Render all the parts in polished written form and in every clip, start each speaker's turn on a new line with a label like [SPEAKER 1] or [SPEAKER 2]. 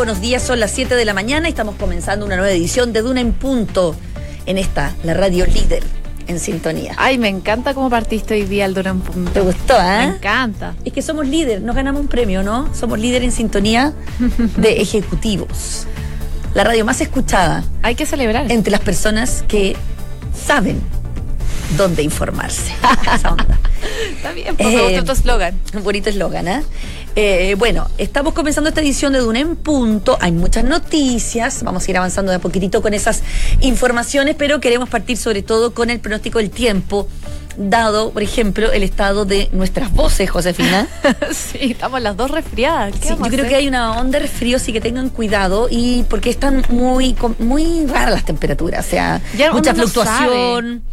[SPEAKER 1] Buenos días, son las 7 de la mañana y estamos comenzando una nueva edición de Duna en Punto en esta, la radio líder en sintonía.
[SPEAKER 2] Ay, me encanta cómo partiste hoy día el Duna en Punto.
[SPEAKER 1] ¿Te gustó,
[SPEAKER 2] Me encanta.
[SPEAKER 1] Es que somos líder, nos ganamos un premio, ¿no? Somos líder en sintonía de ejecutivos. La radio más escuchada.
[SPEAKER 2] Hay que celebrar.
[SPEAKER 1] Entre las personas que saben dónde informarse. Esa onda.
[SPEAKER 2] Está bien, pues me gusta tu eslogan.
[SPEAKER 1] Un bonito eslogan, bueno, estamos comenzando esta edición de Duna en Punto. Hay muchas noticias. Vamos a ir avanzando de a poquitito con esas informaciones, pero queremos partir sobre todo con el pronóstico del tiempo, dado, por ejemplo, el estado de nuestras voces, Josefina.
[SPEAKER 2] Sí, estamos las dos resfriadas.
[SPEAKER 1] Sí, yo creo que hay una onda de resfrío, así que tengan cuidado, y porque están muy raras las temperaturas, o sea,
[SPEAKER 2] ya
[SPEAKER 1] mucha fluctuación.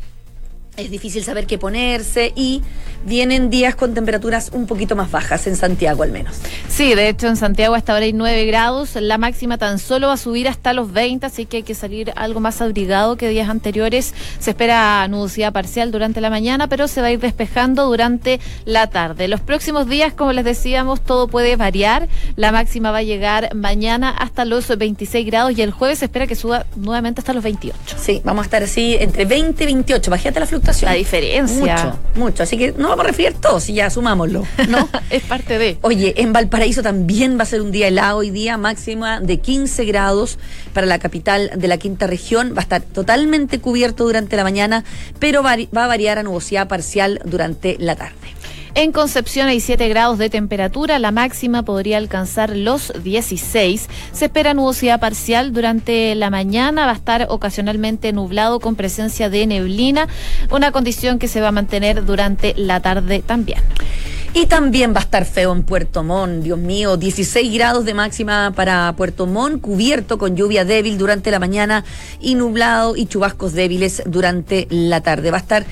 [SPEAKER 1] Es difícil saber qué ponerse y vienen días con temperaturas un poquito más bajas, en Santiago al menos.
[SPEAKER 2] Sí, de hecho en Santiago hasta ahora hay 9 grados, la máxima tan solo va a subir hasta los 20, así que hay que salir algo más abrigado que días anteriores. Se espera nubosidad parcial durante la mañana, pero se va a ir despejando durante la tarde. Los próximos días, como les decíamos, todo puede variar. La máxima va a llegar mañana hasta los 26 grados y el jueves se espera que suba nuevamente hasta los 28.
[SPEAKER 1] Sí, vamos a estar así entre 20 y 28, bajate la fluctuación.
[SPEAKER 2] La diferencia.
[SPEAKER 1] Mucho, así que no vamos a resfriar todos y ya asumámoslo, ¿no?
[SPEAKER 2] Es parte de.
[SPEAKER 1] Oye, en Valparaíso también va a ser un día helado hoy día, máxima de 15 grados para la capital de la quinta región. Va a estar totalmente cubierto durante la mañana, pero va a variar a nubosidad parcial durante la tarde.
[SPEAKER 2] En Concepción hay 7 grados de temperatura, la máxima podría alcanzar los 16. Se espera nubosidad parcial durante la mañana, va a estar ocasionalmente nublado con presencia de neblina, una condición que se va a mantener durante la tarde también.
[SPEAKER 1] Y también va a estar feo en Puerto Montt, Dios mío, 16 grados de máxima para Puerto Montt, cubierto con lluvia débil durante la mañana y nublado y chubascos débiles durante la tarde. Va a estar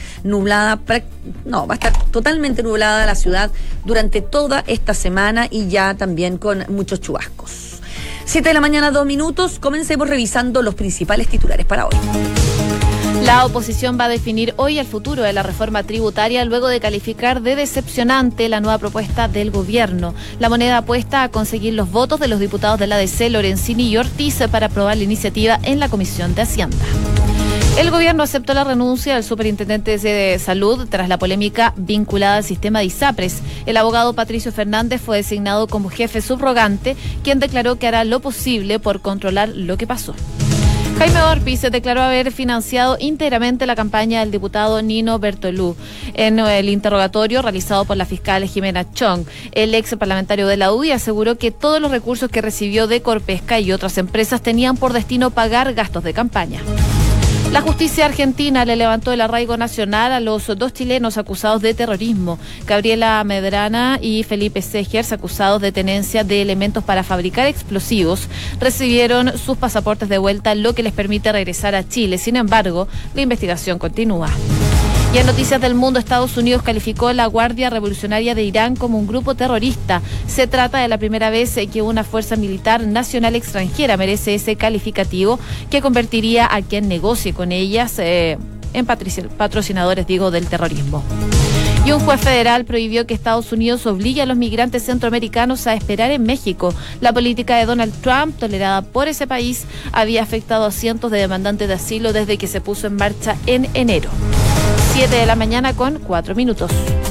[SPEAKER 1] va a estar totalmente nublada la ciudad durante toda esta semana y ya también con muchos chubascos. 7 de la mañana, 2 minutos, comencemos revisando los principales titulares para hoy.
[SPEAKER 2] La oposición va a definir hoy el futuro de la reforma tributaria luego de calificar de decepcionante la nueva propuesta del gobierno. La moneda apuesta a conseguir los votos de los diputados de la ADC, Lorenzini y Ortiz, para aprobar la iniciativa en la Comisión de Hacienda. El gobierno aceptó la renuncia del superintendente de salud tras la polémica vinculada al sistema de ISAPRES. El abogado Patricio Fernández fue designado como jefe subrogante, quien declaró que hará lo posible por controlar lo que pasó. Jaime Orpiz se declaró haber financiado íntegramente la campaña del diputado Nino Bertolú. En el interrogatorio realizado por la fiscal Jimena Chong, el ex parlamentario de la UDI aseguró que todos los recursos que recibió de Corpesca y otras empresas tenían por destino pagar gastos de campaña. La justicia argentina le levantó el arraigo nacional a los 2 chilenos acusados de terrorismo, Gabriela Medrana y Felipe Segers, acusados de tenencia de elementos para fabricar explosivos. Recibieron sus pasaportes de vuelta, lo que les permite regresar a Chile. Sin embargo, la investigación continúa. Y en Noticias del Mundo, Estados Unidos calificó a la Guardia Revolucionaria de Irán como un grupo terrorista. Se trata de la primera vez que una fuerza militar nacional extranjera merece ese calificativo, que convertiría a quien negocie con ellas en patrocinadores, del terrorismo. Y un juez federal prohibió que Estados Unidos obligue a los migrantes centroamericanos a esperar en México. La política de Donald Trump, tolerada por ese país, había afectado a cientos de demandantes de asilo desde que se puso en marcha en enero. 7 de la mañana con 4 minutos.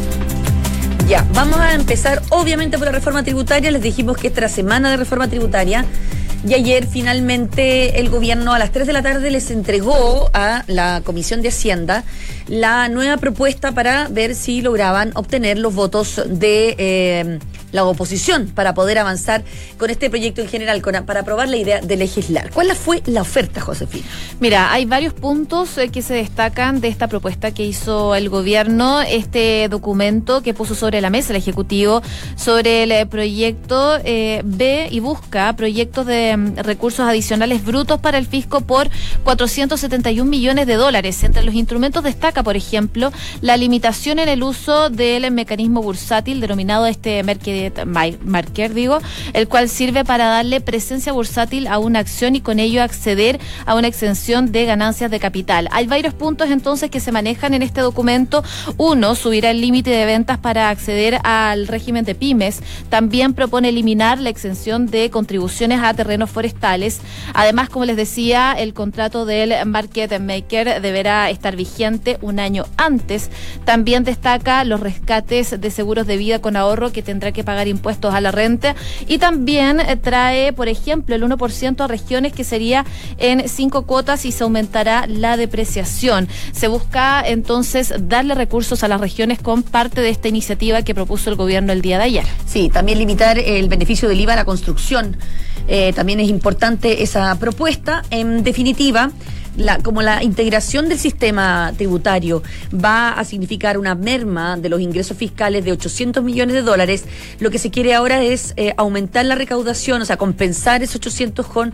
[SPEAKER 1] Ya, vamos a empezar obviamente por la reforma tributaria. Les dijimos que esta era semana de reforma tributaria y ayer finalmente el gobierno a las 3 de la tarde les entregó a la Comisión de Hacienda la nueva propuesta para ver si lograban obtener los votos de la oposición para poder avanzar con este proyecto en general, para aprobar la idea de legislar. ¿Cuál fue la oferta, Josefina?
[SPEAKER 2] Mira, hay varios puntos que se destacan de esta propuesta que hizo el gobierno, este documento que puso sobre la mesa el Ejecutivo sobre el proyecto ve y busca proyectos de recursos adicionales brutos para el fisco por $471 millones. Entre los instrumentos destaca, por ejemplo, la limitación en el uso del mecanismo bursátil denominado Market, el cual sirve para darle presencia bursátil a una acción y con ello acceder a una exención de ganancias de capital. Hay varios puntos entonces que se manejan en este documento. Uno, subirá el límite de ventas para acceder al régimen de pymes. También propone eliminar la exención de contribuciones a terrenos forestales. Además, como les decía, el contrato del Market Maker deberá estar vigente un año antes. También destaca los rescates de seguros de vida con ahorro que tendrá que pagar impuestos a la renta, y también trae, por ejemplo, el 1% a regiones, que sería en 5 cuotas, y se aumentará la depreciación. Se busca entonces darle recursos a las regiones con parte de esta iniciativa que propuso el gobierno el día de ayer.
[SPEAKER 1] Sí, también limitar el beneficio del IVA a la construcción. También es importante esa propuesta. En definitiva, como la integración del sistema tributario va a significar una merma de los ingresos fiscales de $800 millones, lo que se quiere ahora es aumentar la recaudación, o sea, compensar esos 800 con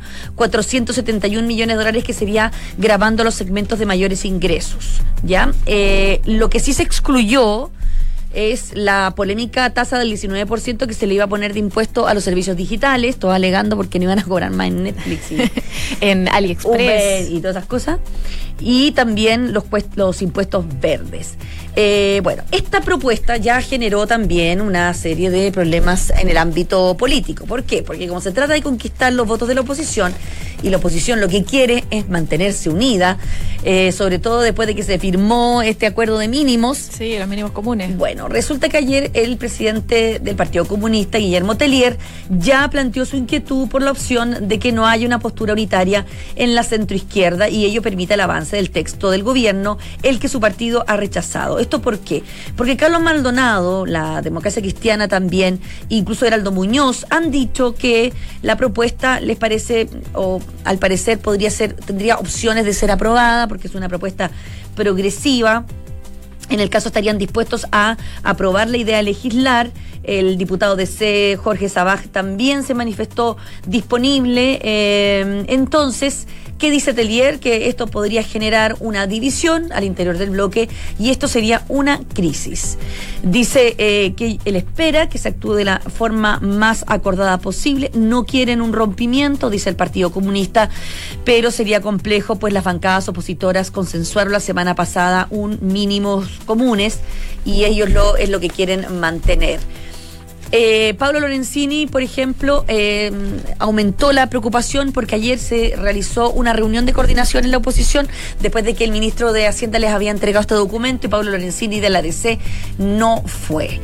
[SPEAKER 1] $471 millones, que sería gravando los segmentos de mayores ingresos, ¿ya? Lo que sí se excluyó es la polémica tasa del 19% que se le iba a poner de impuesto a los servicios digitales, todo alegando porque no iban a cobrar más en Netflix y
[SPEAKER 2] en AliExpress
[SPEAKER 1] Uber y todas esas cosas, y también los impuestos verdes. Bueno, esta propuesta ya generó también una serie de problemas en el ámbito político. ¿Por qué? Porque como se trata de conquistar los votos de la oposición, y la oposición lo que quiere es mantenerse unida, sobre todo después de que se firmó este acuerdo de mínimos.
[SPEAKER 2] Sí, los mínimos comunes.
[SPEAKER 1] Bueno, resulta que ayer el presidente del Partido Comunista, Guillermo Tellier, ya planteó su inquietud por la opción de que no haya una postura unitaria en la centroizquierda y ello permita el avance del texto del gobierno, el que su partido ha rechazado. ¿Esto por qué? Porque Carlos Maldonado, la Democracia Cristiana también, incluso Heraldo Muñoz, han dicho que la propuesta les parece, o al parecer tendría opciones de ser aprobada, porque es una propuesta progresiva. En el caso estarían dispuestos a aprobar la idea de legislar. El diputado de C, Jorge Sabaj, también se manifestó disponible. Entonces, ¿qué dice Tellier? Que esto podría generar una división al interior del bloque y esto sería una crisis. Dice que él espera que se actúe de la forma más acordada posible. No quieren un rompimiento, dice el Partido Comunista, pero sería complejo, pues las bancadas opositoras consensuaron la semana pasada un mínimos comunes y ellos es lo que quieren mantener. Pablo Lorenzini, por ejemplo, aumentó la preocupación porque ayer se realizó una reunión de coordinación en la oposición después de que el ministro de Hacienda les había entregado este documento y Pablo Lorenzini de la DC no fue.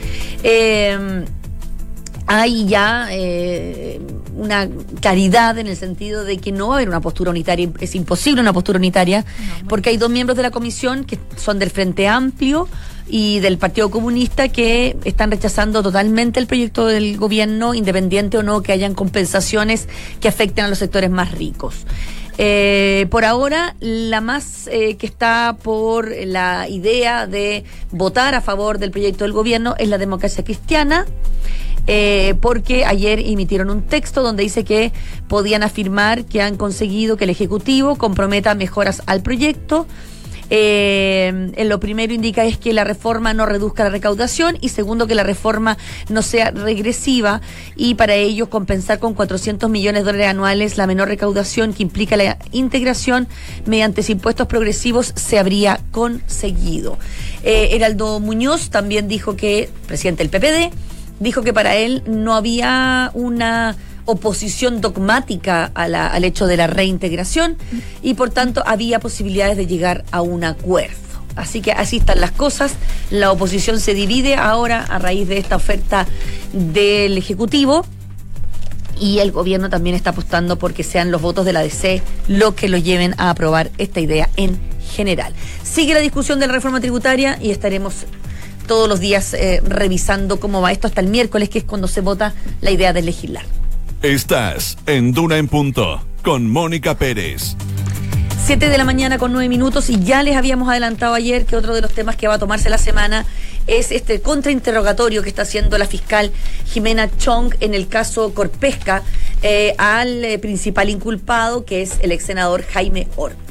[SPEAKER 1] Hay ya una claridad en el sentido de que no va a haber una postura unitaria, es imposible una postura unitaria, porque hay dos miembros de la comisión que son del Frente Amplio y del Partido Comunista que están rechazando totalmente el proyecto del gobierno, independiente o no que hayan compensaciones que afecten a los sectores más ricos. Por ahora, la más que está por la idea de votar a favor del proyecto del gobierno es la Democracia Cristiana, porque ayer emitieron un texto donde dice que podían afirmar que han conseguido que el Ejecutivo comprometa mejoras al proyecto. En lo primero indica es que la reforma no reduzca la recaudación y segundo que la reforma no sea regresiva y para ello compensar con $400 millones anuales la menor recaudación que implica la integración mediante impuestos progresivos se habría conseguido. Heraldo Muñoz también dijo que, presidente del PPD, dijo que para él no había una oposición dogmática al hecho de la reintegración y por tanto había posibilidades de llegar a un acuerdo. Así que así están las cosas. La oposición se divide ahora a raíz de esta oferta del Ejecutivo y el gobierno también está apostando porque sean los votos de la DC los que lo lleven a aprobar esta idea en general. Sigue la discusión de la reforma tributaria y estaremos todos los días revisando cómo va esto hasta el miércoles, que es cuando se vota la idea de legislar.
[SPEAKER 3] Estás en Duna en Punto con Mónica Pérez.
[SPEAKER 1] 7 de la mañana con 9 minutos y ya les habíamos adelantado ayer que otro de los temas que va a tomarse la semana es este contrainterrogatorio que está haciendo la fiscal Jimena Chong en el caso Corpesca al principal inculpado, que es el ex senador Jaime Orr.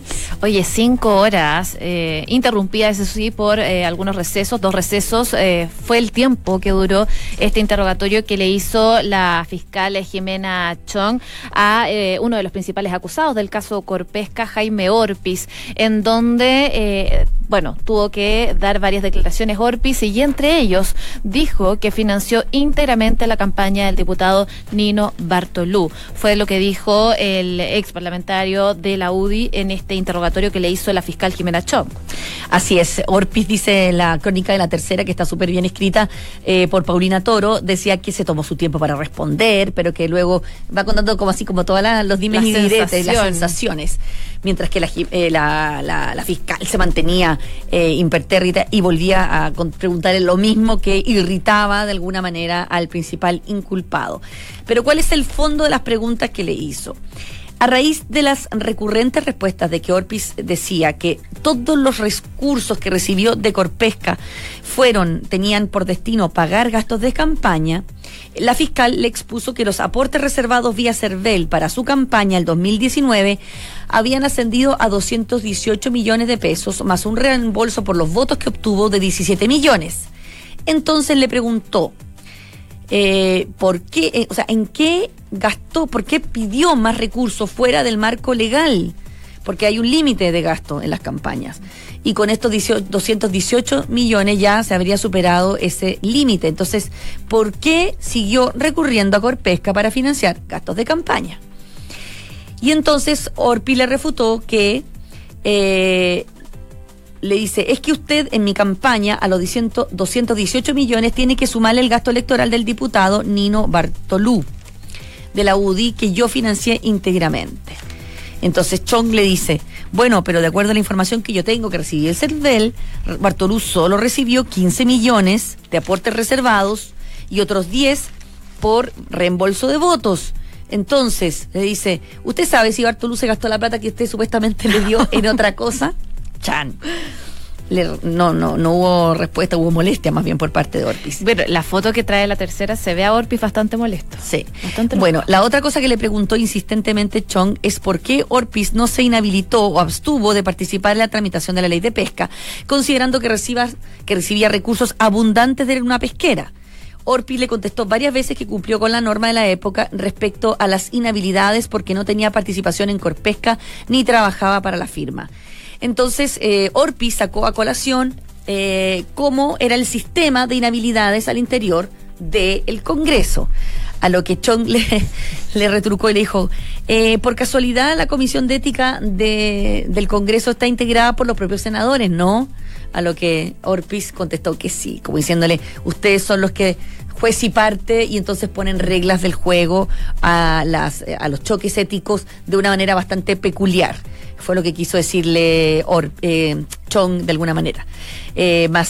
[SPEAKER 2] Oye, 5 horas, interrumpidas, eso sí, por algunos recesos, 2 recesos, fue el tiempo que duró este interrogatorio que le hizo la fiscal Jimena Chong a uno de los principales acusados del caso Corpesca, Jaime Orpiz, en donde, tuvo que dar varias declaraciones Orpiz, y entre ellos dijo que financió íntegramente la campaña del diputado Nino Bartolú. Fue lo que dijo el ex parlamentario de la UDI en este interrogatorio que le hizo la fiscal Jimena Chong.
[SPEAKER 1] Así es, Orpiz dice en la crónica de La Tercera, que está súper bien escrita por Paulina Toro, decía que se tomó su tiempo para responder, pero que luego va contando como todos los dimes y diretes, las sensaciones, mientras que la fiscal se mantenía impertérrita y volvía a preguntarle lo mismo, que irritaba de alguna manera al principal inculpado. Pero ¿cuál es el fondo de las preguntas que le hizo? A raíz de las recurrentes respuestas de que Orpiz decía que todos los recursos que recibió de Corpesca tenían por destino pagar gastos de campaña, la fiscal le expuso que los aportes reservados vía CERVEL para su campaña el 2019 habían ascendido a 218 millones de pesos, más un reembolso por los votos que obtuvo de 17 millones. Entonces le preguntó, ¿por qué? ¿En qué gastó? ¿Por qué pidió más recursos fuera del marco legal? Porque hay un límite de gasto en las campañas. Y con estos 218 millones ya se habría superado ese límite. Entonces, ¿por qué siguió recurriendo a Corpesca para financiar gastos de campaña? Y entonces Orpiz le refutó que le dice, es que usted en mi campaña a los 218 millones tiene que sumarle el gasto electoral del diputado Nino Bartolú de la UDI, que yo financié íntegramente. Entonces Chong le dice, bueno, pero de acuerdo a la información que yo tengo que recibí el CERVEL, Bartolú solo recibió 15 millones de aportes reservados y otros 10 por reembolso de votos. Entonces le dice, ¿usted sabe si Bartolú se gastó la plata que usted supuestamente le dio en otra cosa? Chan. No hubo respuesta, hubo molestia más bien por parte de Orpiz.
[SPEAKER 2] Pero la foto que trae La Tercera se ve a Orpiz bastante molesto.
[SPEAKER 1] Sí. Bueno, la otra cosa que le preguntó insistentemente Chong es por qué Orpiz no se inhabilitó o abstuvo de participar en la tramitación de la ley de pesca, considerando que recibía recursos abundantes de una pesquera. Orpiz le contestó varias veces que cumplió con la norma de la época respecto a las inhabilidades porque no tenía participación en Corpesca ni trabajaba para la firma. Entonces, Orpiz sacó a colación cómo era el sistema de inhabilidades al interior del Congreso. A lo que Chong le retrucó y le dijo, por casualidad la Comisión de Ética del Congreso está integrada por los propios senadores, ¿no? A lo que Orpiz contestó que sí, como diciéndole, ustedes son los que juez y parte, y entonces ponen reglas del juego a los choques éticos de una manera bastante peculiar. Fue lo que quiso decirle Chong de alguna manera, más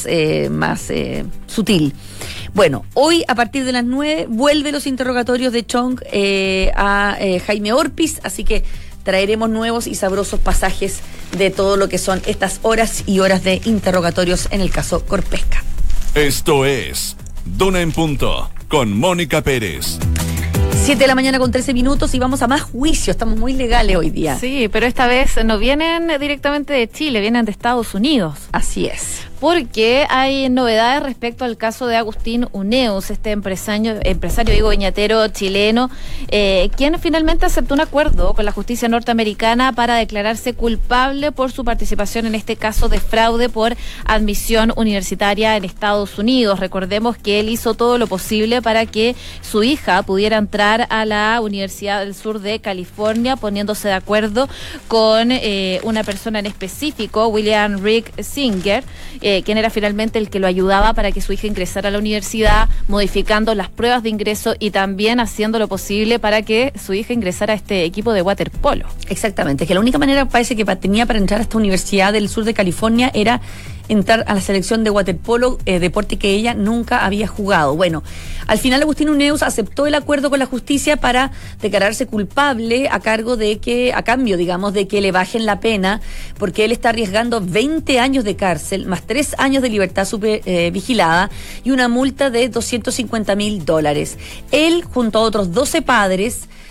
[SPEAKER 1] sutil. Bueno, hoy a partir de las 9 vuelven los interrogatorios de Chong a Jaime Orpiz, así que traeremos nuevos y sabrosos pasajes de todo lo que son estas horas y horas de interrogatorios en el caso Corpesca.
[SPEAKER 3] Esto es Duna en Punto, con Mónica Pérez.
[SPEAKER 1] 7 de la mañana con 13 minutos y vamos a más juicios. Estamos muy legales hoy día.
[SPEAKER 2] Sí, pero esta vez no vienen directamente de Chile, vienen de Estados Unidos.
[SPEAKER 1] Así es.
[SPEAKER 2] Porque hay novedades respecto al caso de Agustín Uneus, este empresario viñatero chileno, quien finalmente aceptó un acuerdo con la justicia norteamericana para declararse culpable por su participación en este caso de fraude por admisión universitaria en Estados Unidos. Recordemos que él hizo todo lo posible para que su hija pudiera entrar a la Universidad del Sur de California, poniéndose de acuerdo con una persona en específico, William Rick Singer, quien era finalmente el que lo ayudaba para que su hija ingresara a la universidad, modificando las pruebas de ingreso y también haciendo lo posible para que su hija ingresara a este equipo de waterpolo.
[SPEAKER 1] Exactamente, que la única manera parece que tenía para entrar a esta Universidad del Sur de California era entrar a la selección de waterpolo, deporte que ella nunca había jugado. Bueno, al final Agustín Uneus aceptó el acuerdo con la justicia para declararse culpable a cambio de que le bajen la pena, porque él está arriesgando 20 años de cárcel, más 3 años de libertad vigilada y una multa de $250,000. Él, junto a otros 12 padres,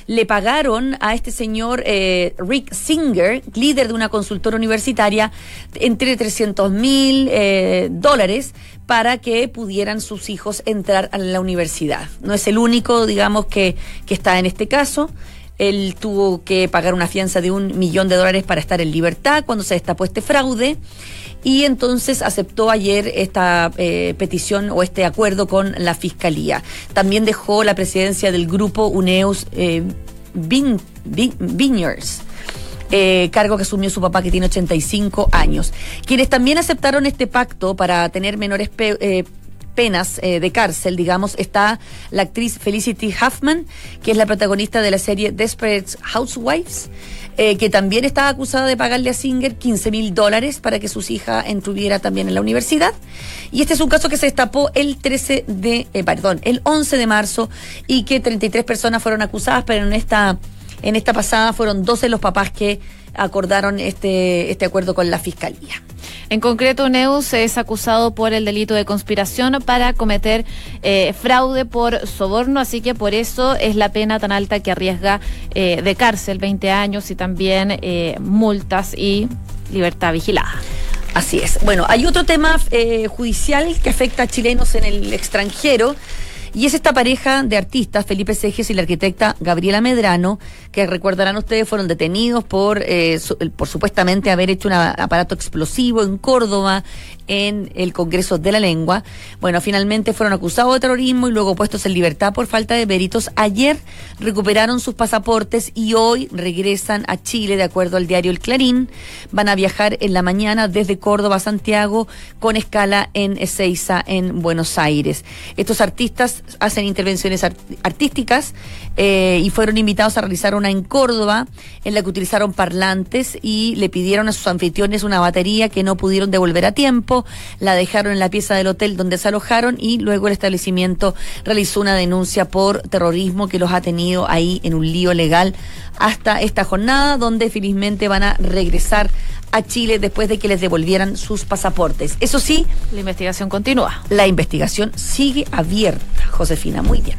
[SPEAKER 1] le pagaron a este señor Rick Singer, líder de una consultora universitaria, entre $300,000 para que pudieran sus hijos entrar a la universidad. No es el único, digamos, que está en este caso. Él tuvo que pagar una fianza de $1 millón para estar en libertad cuando se destapó este fraude, y entonces aceptó ayer esta petición o este acuerdo con la Fiscalía. También dejó la presidencia del grupo Uneus Vineyards, cargo que asumió su papá, que tiene 85 años. Quienes también aceptaron este pacto para tener menores penas de cárcel, digamos, está la actriz Felicity Huffman, que es la protagonista de la serie Desperate Housewives, que también está acusada de pagarle a Singer $15,000 para que sus hijas estuviera también en la universidad. Y este es un caso que se destapó el 11 de marzo, y que 33 personas fueron acusadas, pero en esta pasada fueron 12 los papás que acordaron este acuerdo con la Fiscalía.
[SPEAKER 2] En concreto, Neus es acusado por el delito de conspiración para cometer fraude por soborno, así que por eso es la pena tan alta que arriesga de cárcel, 20 años, y también multas y libertad vigilada.
[SPEAKER 1] Así es. Bueno, hay otro tema judicial que afecta a chilenos en el extranjero, y es esta pareja de artistas, Felipe Seges y la arquitecta Gabriela Medrano, que recordarán ustedes fueron detenidos por supuestamente haber hecho un aparato explosivo en Córdoba, en el Congreso de la Lengua. Bueno, finalmente fueron acusados de terrorismo y luego puestos en libertad por falta de méritos. Ayer recuperaron sus pasaportes y hoy regresan a Chile, de acuerdo al diario El Clarín. Van a viajar en la mañana desde Córdoba a Santiago, con escala en Ezeiza, en Buenos Aires. Estos artistas hacen intervenciones artísticas y fueron invitados a realizar una en Córdoba, en la que utilizaron parlantes y le pidieron a sus anfitriones una batería que no pudieron devolver a tiempo. La dejaron en la pieza del hotel donde se alojaron, y luego el establecimiento realizó una denuncia por terrorismo que los ha tenido ahí en un lío legal hasta esta jornada, donde felizmente van a regresar a Chile después de que les devolvieran sus pasaportes. Eso sí,
[SPEAKER 2] la investigación continúa.
[SPEAKER 1] La investigación sigue abierta, Josefina, muy bien.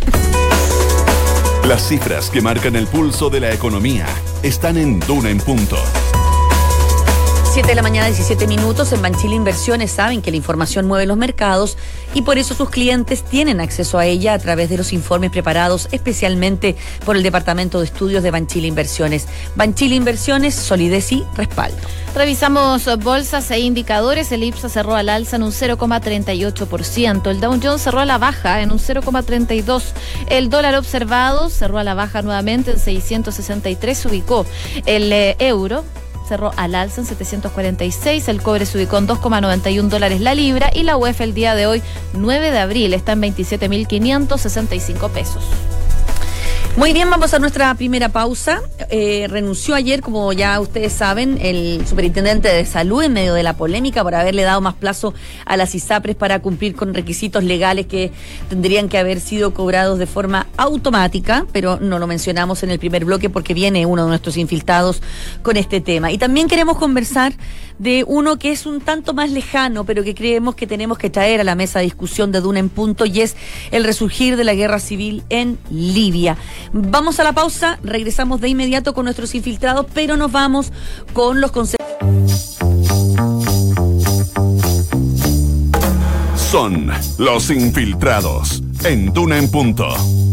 [SPEAKER 3] Las cifras que marcan el pulso de la economía están en Duna en Punto.
[SPEAKER 1] 7 de la mañana, 17 minutos. En Banchile Inversiones saben que la información mueve los mercados, y por eso sus clientes tienen acceso a ella a través de los informes preparados especialmente por el Departamento de Estudios de Banchile Inversiones. Banchile Inversiones, solidez y respaldo.
[SPEAKER 2] Revisamos bolsas e indicadores. El IPSA cerró al alza en un 0,38%. El Dow Jones cerró a la baja en un 0,32%. El dólar observado cerró a la baja nuevamente en 663, se ubicó. El euro cerró al alza en 746, el cobre se ubicó en $2,91 la libra, y la UEF el día de hoy, 9 de abril, está en 27.565 pesos.
[SPEAKER 1] Muy bien, vamos a nuestra primera pausa. Renunció ayer, como ya ustedes saben, el superintendente de salud en medio de la polémica por haberle dado más plazo a las ISAPRES para cumplir con requisitos legales que tendrían que haber sido cobrados de forma automática, pero no lo mencionamos en el primer bloque porque viene uno de nuestros infiltrados con este tema. Y también queremos conversar de uno que es un tanto más lejano, pero que creemos que tenemos que traer a la mesa de discusión de Duna en Punto, y es el resurgir de la guerra civil en Libia. Vamos a la pausa, regresamos de inmediato con nuestros infiltrados, pero nos vamos con los consejos.
[SPEAKER 3] Son los infiltrados en Duna en Punto.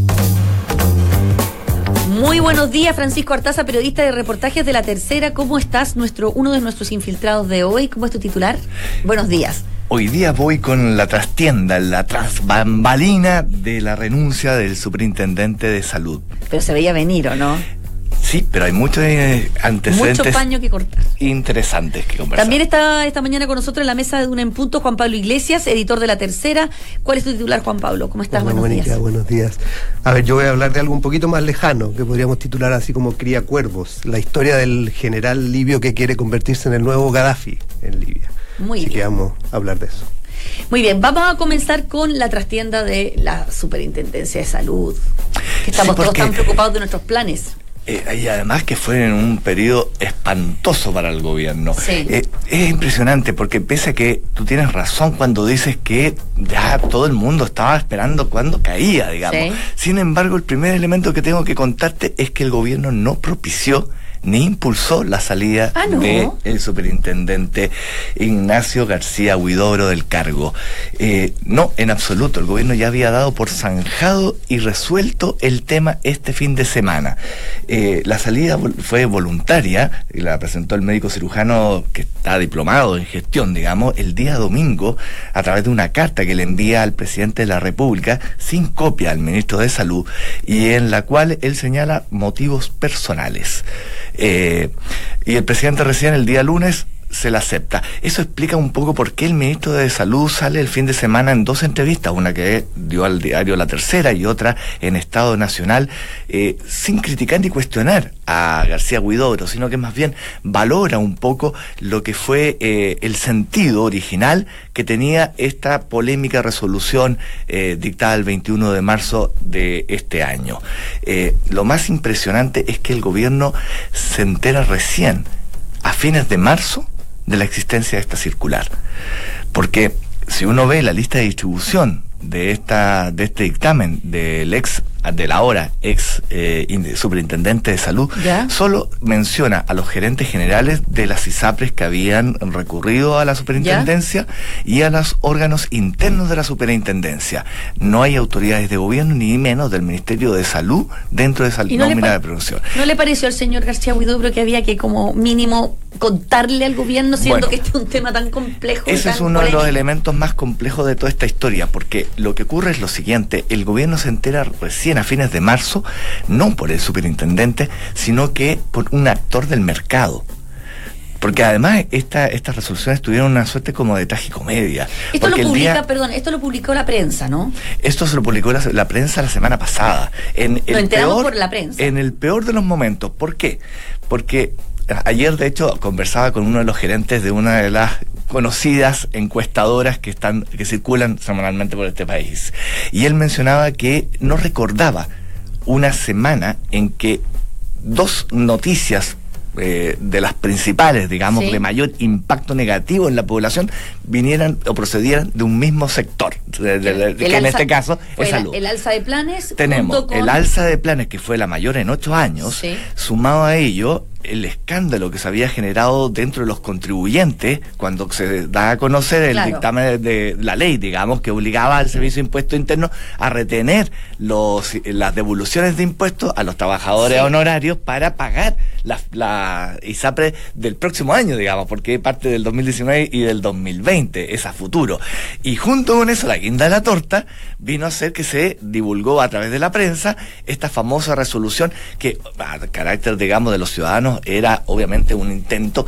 [SPEAKER 1] Muy buenos días, Francisco Artaza, periodista de reportajes de La Tercera. ¿Cómo estás? Uno de nuestros infiltrados de hoy. ¿Cómo es tu titular? Buenos días.
[SPEAKER 4] Hoy día voy con la trastienda, la trasbambalina de la renuncia del superintendente de salud.
[SPEAKER 1] Pero se veía venir, ¿o no?
[SPEAKER 4] Sí, pero hay muchos antecedentes.
[SPEAKER 1] Mucho paño que cortar.
[SPEAKER 4] Interesantes que conversar.
[SPEAKER 1] También está esta mañana con nosotros en la mesa de Duna en Punto Juan Pablo Iglesias, editor de La Tercera. ¿Cuál es tu titular, Juan Pablo? ¿Cómo estás?
[SPEAKER 5] Hola,
[SPEAKER 1] buenos
[SPEAKER 5] Mónica,
[SPEAKER 1] días.
[SPEAKER 5] Buenos días. A ver, yo voy a hablar de algo un poquito más lejano, que podríamos titular así como Cría Cuervos, la historia del general libio que quiere convertirse en el nuevo Gaddafi en Libia.
[SPEAKER 1] Muy
[SPEAKER 5] así
[SPEAKER 1] bien.
[SPEAKER 5] que vamos a hablar de eso.
[SPEAKER 1] Muy bien, vamos a comenzar con la trastienda de la Superintendencia de Salud. Que estamos todos tan preocupados de nuestros planes.
[SPEAKER 4] Y además que fue en un periodo espantoso para el gobierno.
[SPEAKER 1] Sí.
[SPEAKER 4] Es impresionante porque pese a que tú tienes razón cuando dices que ya todo el mundo estaba esperando cuando caía, digamos.
[SPEAKER 1] Sí.
[SPEAKER 4] Sin embargo, el primer elemento que tengo que contarte es que el gobierno no propició ni impulsó la salida
[SPEAKER 1] ¿no?
[SPEAKER 4] del superintendente Ignacio García Huidobro del cargo. No, en absoluto. El gobierno ya había dado por zanjado y resuelto el tema este fin de semana. La salida fue voluntaria, y la presentó el médico cirujano que está diplomado en gestión, digamos, el día domingo, a través de una carta que le envía al presidente de la República, sin copia al ministro de Salud, y en la cual él señala motivos personales. Y el presidente recién el día lunes se la acepta. Eso explica un poco por qué el ministro de Salud sale el fin de semana en 2 entrevistas, una que dio al diario La Tercera y otra en Estado Nacional, sin criticar ni cuestionar a García Huidobro, sino que más bien valora un poco lo que fue el sentido original que tenía esta polémica resolución dictada el 21 de marzo de este año. Lo más impresionante es que el gobierno se entera recién, a fines de marzo, de la existencia de esta circular. Porque si uno ve la lista de distribución de este dictamen del ahora ex superintendente de salud,
[SPEAKER 1] ¿ya?
[SPEAKER 4] Solo menciona a los gerentes generales de las ISAPRES que habían recurrido a la superintendencia, ¿ya? Y a los órganos internos de la superintendencia. No hay autoridades de gobierno, ni menos del Ministerio de Salud dentro de esa nómina de prevención.
[SPEAKER 1] ¿No le pareció al señor García Huidobro que había que como mínimo contarle al gobierno, siendo que este es un tema tan complejo?
[SPEAKER 4] Ese es uno de los elementos más complejos de toda esta historia, porque lo que ocurre es lo siguiente: el gobierno se entera recién a fines de marzo, no por el superintendente, sino que por un actor del mercado. Porque además estas resoluciones tuvieron una suerte como de tragicomedia.
[SPEAKER 1] Esto lo publica, esto lo publicó la prensa, ¿no?
[SPEAKER 4] Esto se lo publicó la prensa la semana pasada.
[SPEAKER 1] Lo enteramos por la prensa.
[SPEAKER 4] En el peor de los momentos. ¿Por qué? Porque ayer, de hecho, conversaba con uno de los gerentes de una de las conocidas encuestadoras que circulan semanalmente por este país. Y él mencionaba que no recordaba una semana en que 2 noticias de las principales, digamos, de mayor impacto negativo en la población, vinieran o procedieran de un mismo sector, que en este caso es salud.
[SPEAKER 1] El alza de planes.
[SPEAKER 4] Tenemos el alza de planes, que fue la mayor en 8 años, sumado a ello el escándalo que se había generado dentro de los contribuyentes cuando se da a conocer el dictamen de la ley, digamos, que obligaba al Servicio de Impuesto Interno a retener las devoluciones de impuestos a los trabajadores honorarios para pagar la ISAPRE del próximo año, digamos, porque parte del 2019 y del 2020 es a futuro. Y junto con eso, la guinda de la torta vino a ser que se divulgó a través de la prensa esta famosa resolución que, a carácter, digamos, de los ciudadanos, era obviamente un intento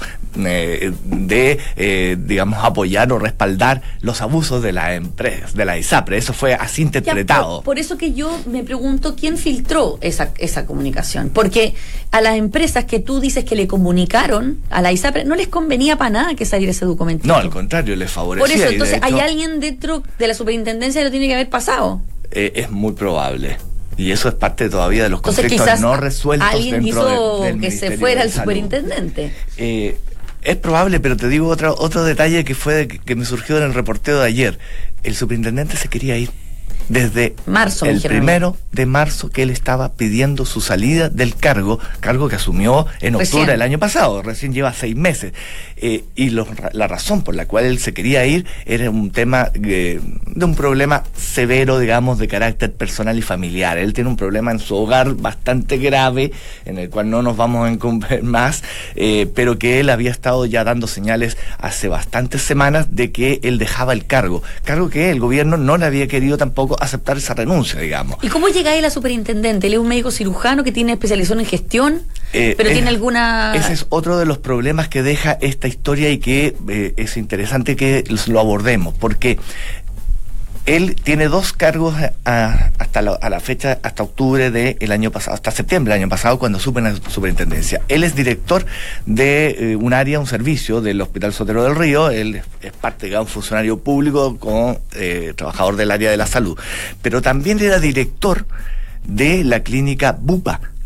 [SPEAKER 4] digamos, apoyar o respaldar los abusos de la empresa, de la ISAPRE. Eso fue así interpretado.
[SPEAKER 1] Por eso que yo me pregunto quién filtró esa comunicación, porque a las empresas que tú dices que le comunicaron a la ISAPRE no les convenía para nada que saliera ese documento.
[SPEAKER 4] No, al contrario, les favorecía.
[SPEAKER 1] Por eso, entonces, hay alguien dentro de la superintendencia que lo tiene que haber pasado.
[SPEAKER 4] Es muy probable. Y eso es parte todavía de los conflictos no resueltos
[SPEAKER 1] alguien
[SPEAKER 4] dentro
[SPEAKER 1] del que se fuera el superintendente.
[SPEAKER 4] Es probable, pero te digo otro detalle que fue que me surgió en el reporteo de ayer. El superintendente se quería ir desde el 1 de marzo, que él estaba pidiendo su salida del cargo que asumió en octubre del año pasado, recién lleva 6 meses. Y la razón por la cual él se quería ir era un tema de un problema severo, digamos, de carácter personal y familiar. Él tiene un problema en su hogar bastante grave, en el cual no nos vamos a encontrar más, pero que él había estado ya dando señales hace bastantes semanas de que él dejaba el cargo que el gobierno no le había querido tampoco aceptar esa renuncia, digamos.
[SPEAKER 1] ¿Y cómo llega él a superintendente? Él es un médico cirujano que tiene especialización en gestión, pero tiene alguna...
[SPEAKER 4] Ese es otro de los problemas que deja esta historia y que es interesante que lo abordemos, porque él tiene 2 cargos hasta la fecha, hasta octubre del año pasado, hasta septiembre del año pasado, cuando asume la superintendencia. Él es director de un área, un servicio del Hospital Sotero del Río. Él es parte, digamos, funcionario público como trabajador del área de la salud. Pero también era director de la clínica Bupa,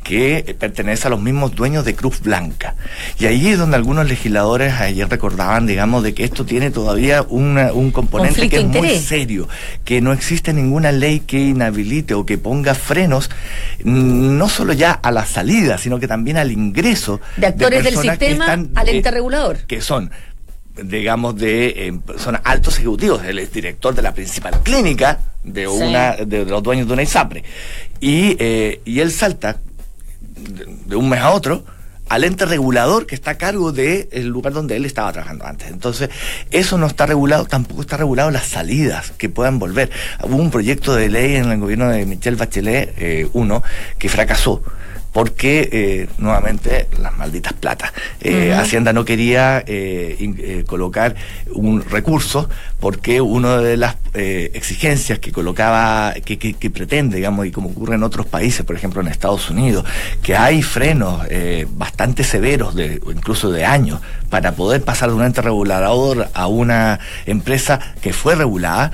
[SPEAKER 4] que pertenece a los mismos dueños de Cruz Blanca. Y ahí es donde algunos legisladores ayer recordaban, digamos, de que esto tiene todavía un componente que es muy serio, que no existe ninguna ley que inhabilite o que ponga frenos, no solo ya a la salida, sino que también al ingreso
[SPEAKER 1] de actores del sistema al ente regulador.
[SPEAKER 4] Que son, digamos, son altos ejecutivos, él es director de la principal clínica de los dueños de una ISAPRE, y él salta de un mes a otro al ente regulador que está a cargo del lugar donde él estaba trabajando antes. Entonces, eso no está regulado, tampoco está regulado las salidas que puedan volver. Hubo un proyecto de ley en el gobierno de Michelle Bachelet, que fracasó, porque nuevamente las malditas platas. Hacienda no quería colocar un recurso, porque una de las exigencias que colocaba, que pretende, digamos, y como ocurre en otros países, por ejemplo en Estados Unidos, que hay frenos bastante severos, incluso de años, para poder pasar de un ente regulador a una empresa que fue regulada.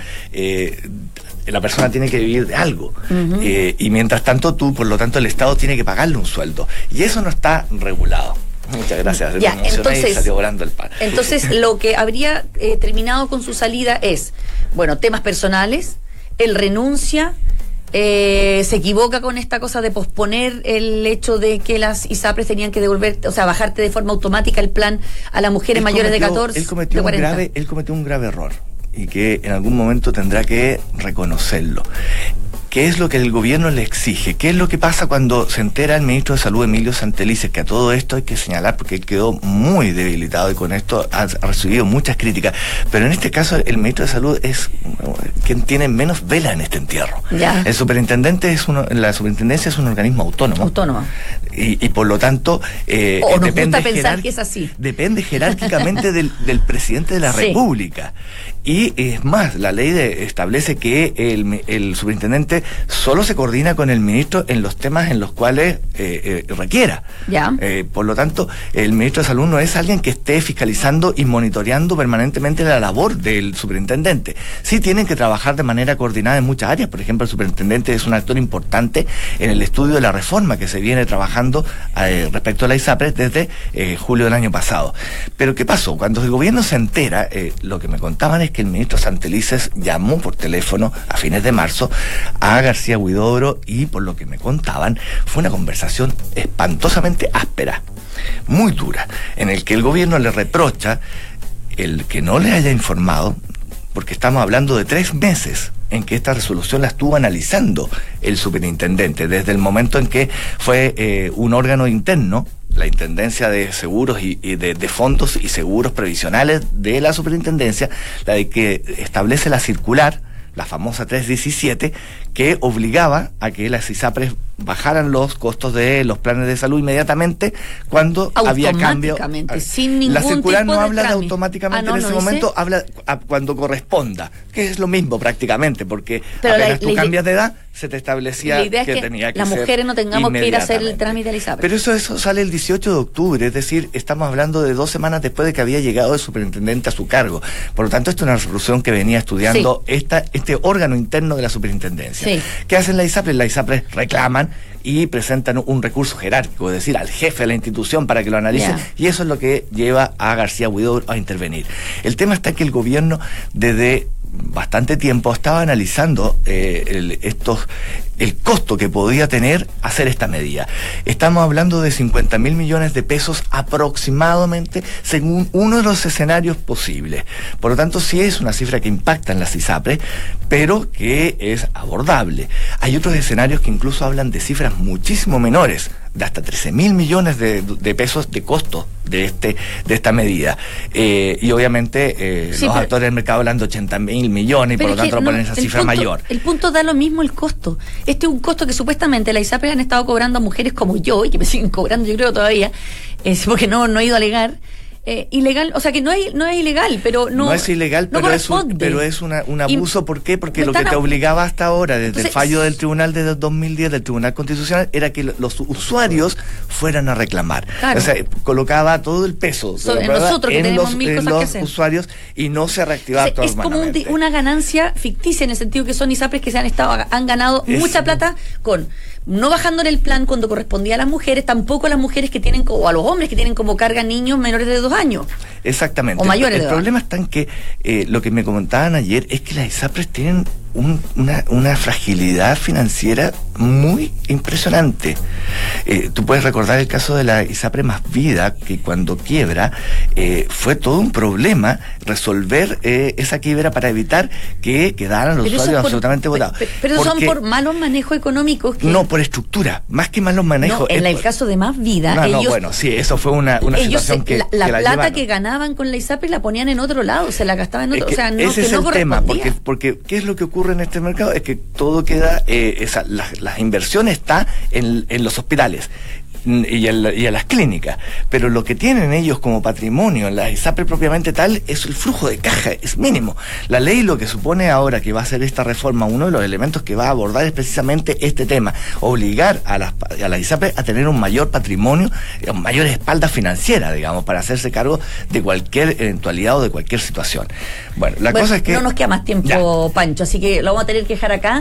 [SPEAKER 4] La persona tiene que vivir de algo, y mientras tanto por lo tanto el Estado tiene que pagarle un sueldo, y eso no está regulado. Muchas gracias.
[SPEAKER 1] Ya, entonces,
[SPEAKER 4] salió volando el pan.
[SPEAKER 1] Entonces lo que habría terminado con su salida es, bueno, temas personales, él renuncia, se equivoca con esta cosa de posponer el hecho de que las ISAPRES tenían que devolver, o sea, bajarte de forma automática el plan a las mujeres mayores de 14,
[SPEAKER 4] él cometió un grave error, y que en algún momento tendrá que reconocerlo. ¿Qué es lo que el gobierno le exige? ¿Qué es lo que pasa cuando se entera el ministro de Salud, Emilio Santelices, que a todo esto hay que señalar porque él quedó muy debilitado y con esto ha recibido muchas críticas? Pero en este caso el ministro de Salud es quien tiene menos vela en este entierro.
[SPEAKER 1] Ya.
[SPEAKER 4] El superintendente la superintendencia es un organismo autónomo. Y por lo tanto
[SPEAKER 1] o nos gusta pensar que es así.
[SPEAKER 4] Depende jerárquicamente del presidente de la República. Y es más, la ley establece que el superintendente solo se coordina con el ministro en los temas en los cuales requiera.
[SPEAKER 1] Ya.
[SPEAKER 4] Por lo tanto, el ministro de Salud no es alguien que esté fiscalizando y monitoreando permanentemente la labor del superintendente. Sí tienen que trabajar de manera coordinada en muchas áreas. Por ejemplo, el superintendente es un actor importante en el estudio de la reforma que se viene trabajando respecto a la ISAPRES desde julio del año pasado. Pero ¿qué pasó? Cuando el gobierno se entera, lo que me contaban es que el ministro Santelices llamó por teléfono a fines de marzo a García Huidobro, y por lo que me contaban fue una conversación espantosamente áspera, muy dura, en el que el gobierno le reprocha el que no le haya informado, porque estamos hablando de 3 meses en que esta resolución la estuvo analizando el superintendente, desde el momento en que fue un órgano interno, la Intendencia de Seguros y de Fondos y Seguros Previsionales de la Superintendencia, la de que establece la circular, la famosa 317, que obligaba a que las ISAPRES bajaran los costos de los planes de salud inmediatamente cuando había cambio.
[SPEAKER 1] Sin ningún
[SPEAKER 4] la circular
[SPEAKER 1] tipo
[SPEAKER 4] no
[SPEAKER 1] de
[SPEAKER 4] habla de
[SPEAKER 1] trámite.
[SPEAKER 4] automáticamente en ese momento, habla cuando corresponda, que es lo mismo prácticamente, porque apenas tú cambias de edad, se te establecía que tenía que
[SPEAKER 1] las
[SPEAKER 4] ser
[SPEAKER 1] mujeres no tengamos que ir a hacer el trámite de ISAPRES.
[SPEAKER 4] Pero eso sale el 18 de octubre, es decir, estamos hablando de 2 semanas después de que había llegado el superintendente a su cargo. Por lo tanto, esto es una resolución que venía estudiando este órgano interno de la superintendencia. ¿Qué hacen las ISAPRES? Las ISAPRES reclaman y presentan un recurso jerárquico, es decir, al jefe de la institución para que lo analice, y eso es lo que lleva a García Huidobro a intervenir. El tema está que el gobierno desde bastante tiempo estaba analizando el costo que podía tener hacer esta medida. Estamos hablando de 50.000 millones de pesos aproximadamente, según uno de los escenarios posibles. Por lo tanto, sí es una cifra que impacta en las ISAPRES, pero que es abordable. Hay otros escenarios que incluso hablan de cifras muchísimo menores, de hasta 13.000 millones de pesos de costo de esta medida. Y obviamente los actores del mercado hablan de 80.000 millones, y por lo tanto ponen esa cifra mayor.
[SPEAKER 1] El punto da lo mismo el costo. Este es un costo que supuestamente la ISAPRES han estado cobrando a mujeres como yo, y que me siguen cobrando, yo creo todavía, porque no he ido a alegar. Ilegal, o sea que no es ilegal, pero no es ilegal,
[SPEAKER 4] pero es un abuso. ¿Por qué? Porque lo que te obligaba hasta ahora, desde el fallo del tribunal de 2010, del Tribunal Constitucional, era que los usuarios fueran a reclamar.
[SPEAKER 1] Claro.
[SPEAKER 4] O sea, colocaba todo el peso
[SPEAKER 1] en nosotros, que tenemos mil cosas que hacer,
[SPEAKER 4] usuarios, y no se reactivaba todo.
[SPEAKER 1] Es como una ganancia ficticia, en el sentido que son ISAPRES que han ganado mucha plata con no bajando en el plan cuando correspondía a las mujeres, tampoco a las mujeres que tienen, o a los hombres que tienen como carga niños menores de 2 años.
[SPEAKER 4] Exactamente.
[SPEAKER 1] O mayores de 2
[SPEAKER 4] años. El problema está en que lo que me comentaban ayer es que las ISAPRES tienen una fragilidad financiera muy impresionante. Tú puedes recordar el caso de la ISAPRE Más Vida, que cuando quiebra fue todo un problema resolver esa quiebra para evitar que quedaran los usuarios absolutamente votados.
[SPEAKER 1] Pero son por malos manejos económicos.
[SPEAKER 4] No, por estructura, más que malos manejos.
[SPEAKER 1] No, en el caso de Más Vida, ellos,
[SPEAKER 4] bueno, sí, eso fue una situación que
[SPEAKER 1] la plata
[SPEAKER 4] llevaron.
[SPEAKER 1] que ganaban con la ISAPRE la ponían en otro lado, se la gastaban en otro, o sea, no,
[SPEAKER 4] ese
[SPEAKER 1] que
[SPEAKER 4] es
[SPEAKER 1] no
[SPEAKER 4] el tema,
[SPEAKER 1] correspondía.
[SPEAKER 4] porque ¿qué es lo que ocurre en este mercado? Es que todo queda, las inversiones está en los hospitales y en las clínicas, pero lo que tienen ellos como patrimonio en la ISAPRE propiamente tal es el flujo de caja, es mínimo. La ley lo que supone ahora que va a hacer esta reforma, uno de los elementos que va a abordar es precisamente este tema, obligar a la ISAPRE a tener un mayor patrimonio, mayor espalda financiera, digamos, para hacerse cargo de cualquier eventualidad o de cualquier situación. Bueno, cosa es que
[SPEAKER 1] no nos queda más tiempo, Pancho, así que lo vamos a tener que dejar acá.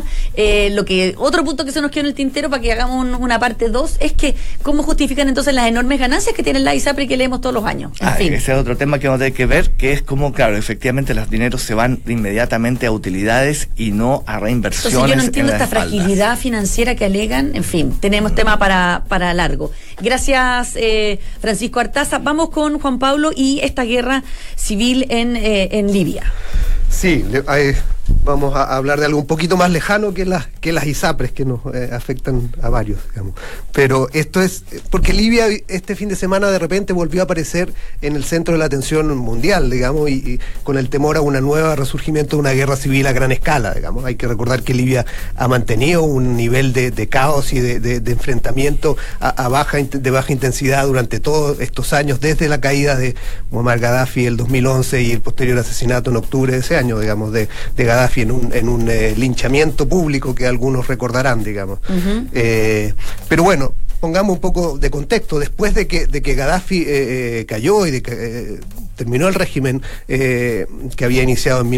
[SPEAKER 1] Otro punto que se nos quedó en el tintero para que hagamos una parte 2 es que ¿cómo justifican entonces las enormes ganancias que tiene la ISAPRE y que leemos todos los años? En fin.
[SPEAKER 4] Ese es otro tema que vamos a tener que ver, que es como, claro, efectivamente los dineros se van inmediatamente a utilidades y no a reinversiones.
[SPEAKER 1] Entonces yo no entiendo
[SPEAKER 4] en
[SPEAKER 1] esta fragilidad financiera que alegan. En fin, tenemos tema para largo. Gracias, Francisco Artaza. Vamos con Juan Pablo y esta guerra civil en Libia.
[SPEAKER 5] Sí, vamos a hablar de algo un poquito más lejano que las ISAPRES que nos afectan a varios, digamos. Pero esto es porque Libia este fin de semana de repente volvió a aparecer en el centro de la atención mundial, digamos, y con el temor a un nuevo resurgimiento de una guerra civil a gran escala, digamos. Hay que recordar que Libia ha mantenido un nivel de caos y de enfrentamiento de baja intensidad durante todos estos años, desde la caída de Muammar Gaddafi el 2011 y el posterior asesinato en octubre de ese año, digamos, de Gaddafi en un linchamiento público que algunos recordarán, digamos.
[SPEAKER 1] Uh-huh.
[SPEAKER 5] Pero bueno, pongamos un poco de contexto. Después de que Gaddafi cayó y de que terminó el régimen que había iniciado en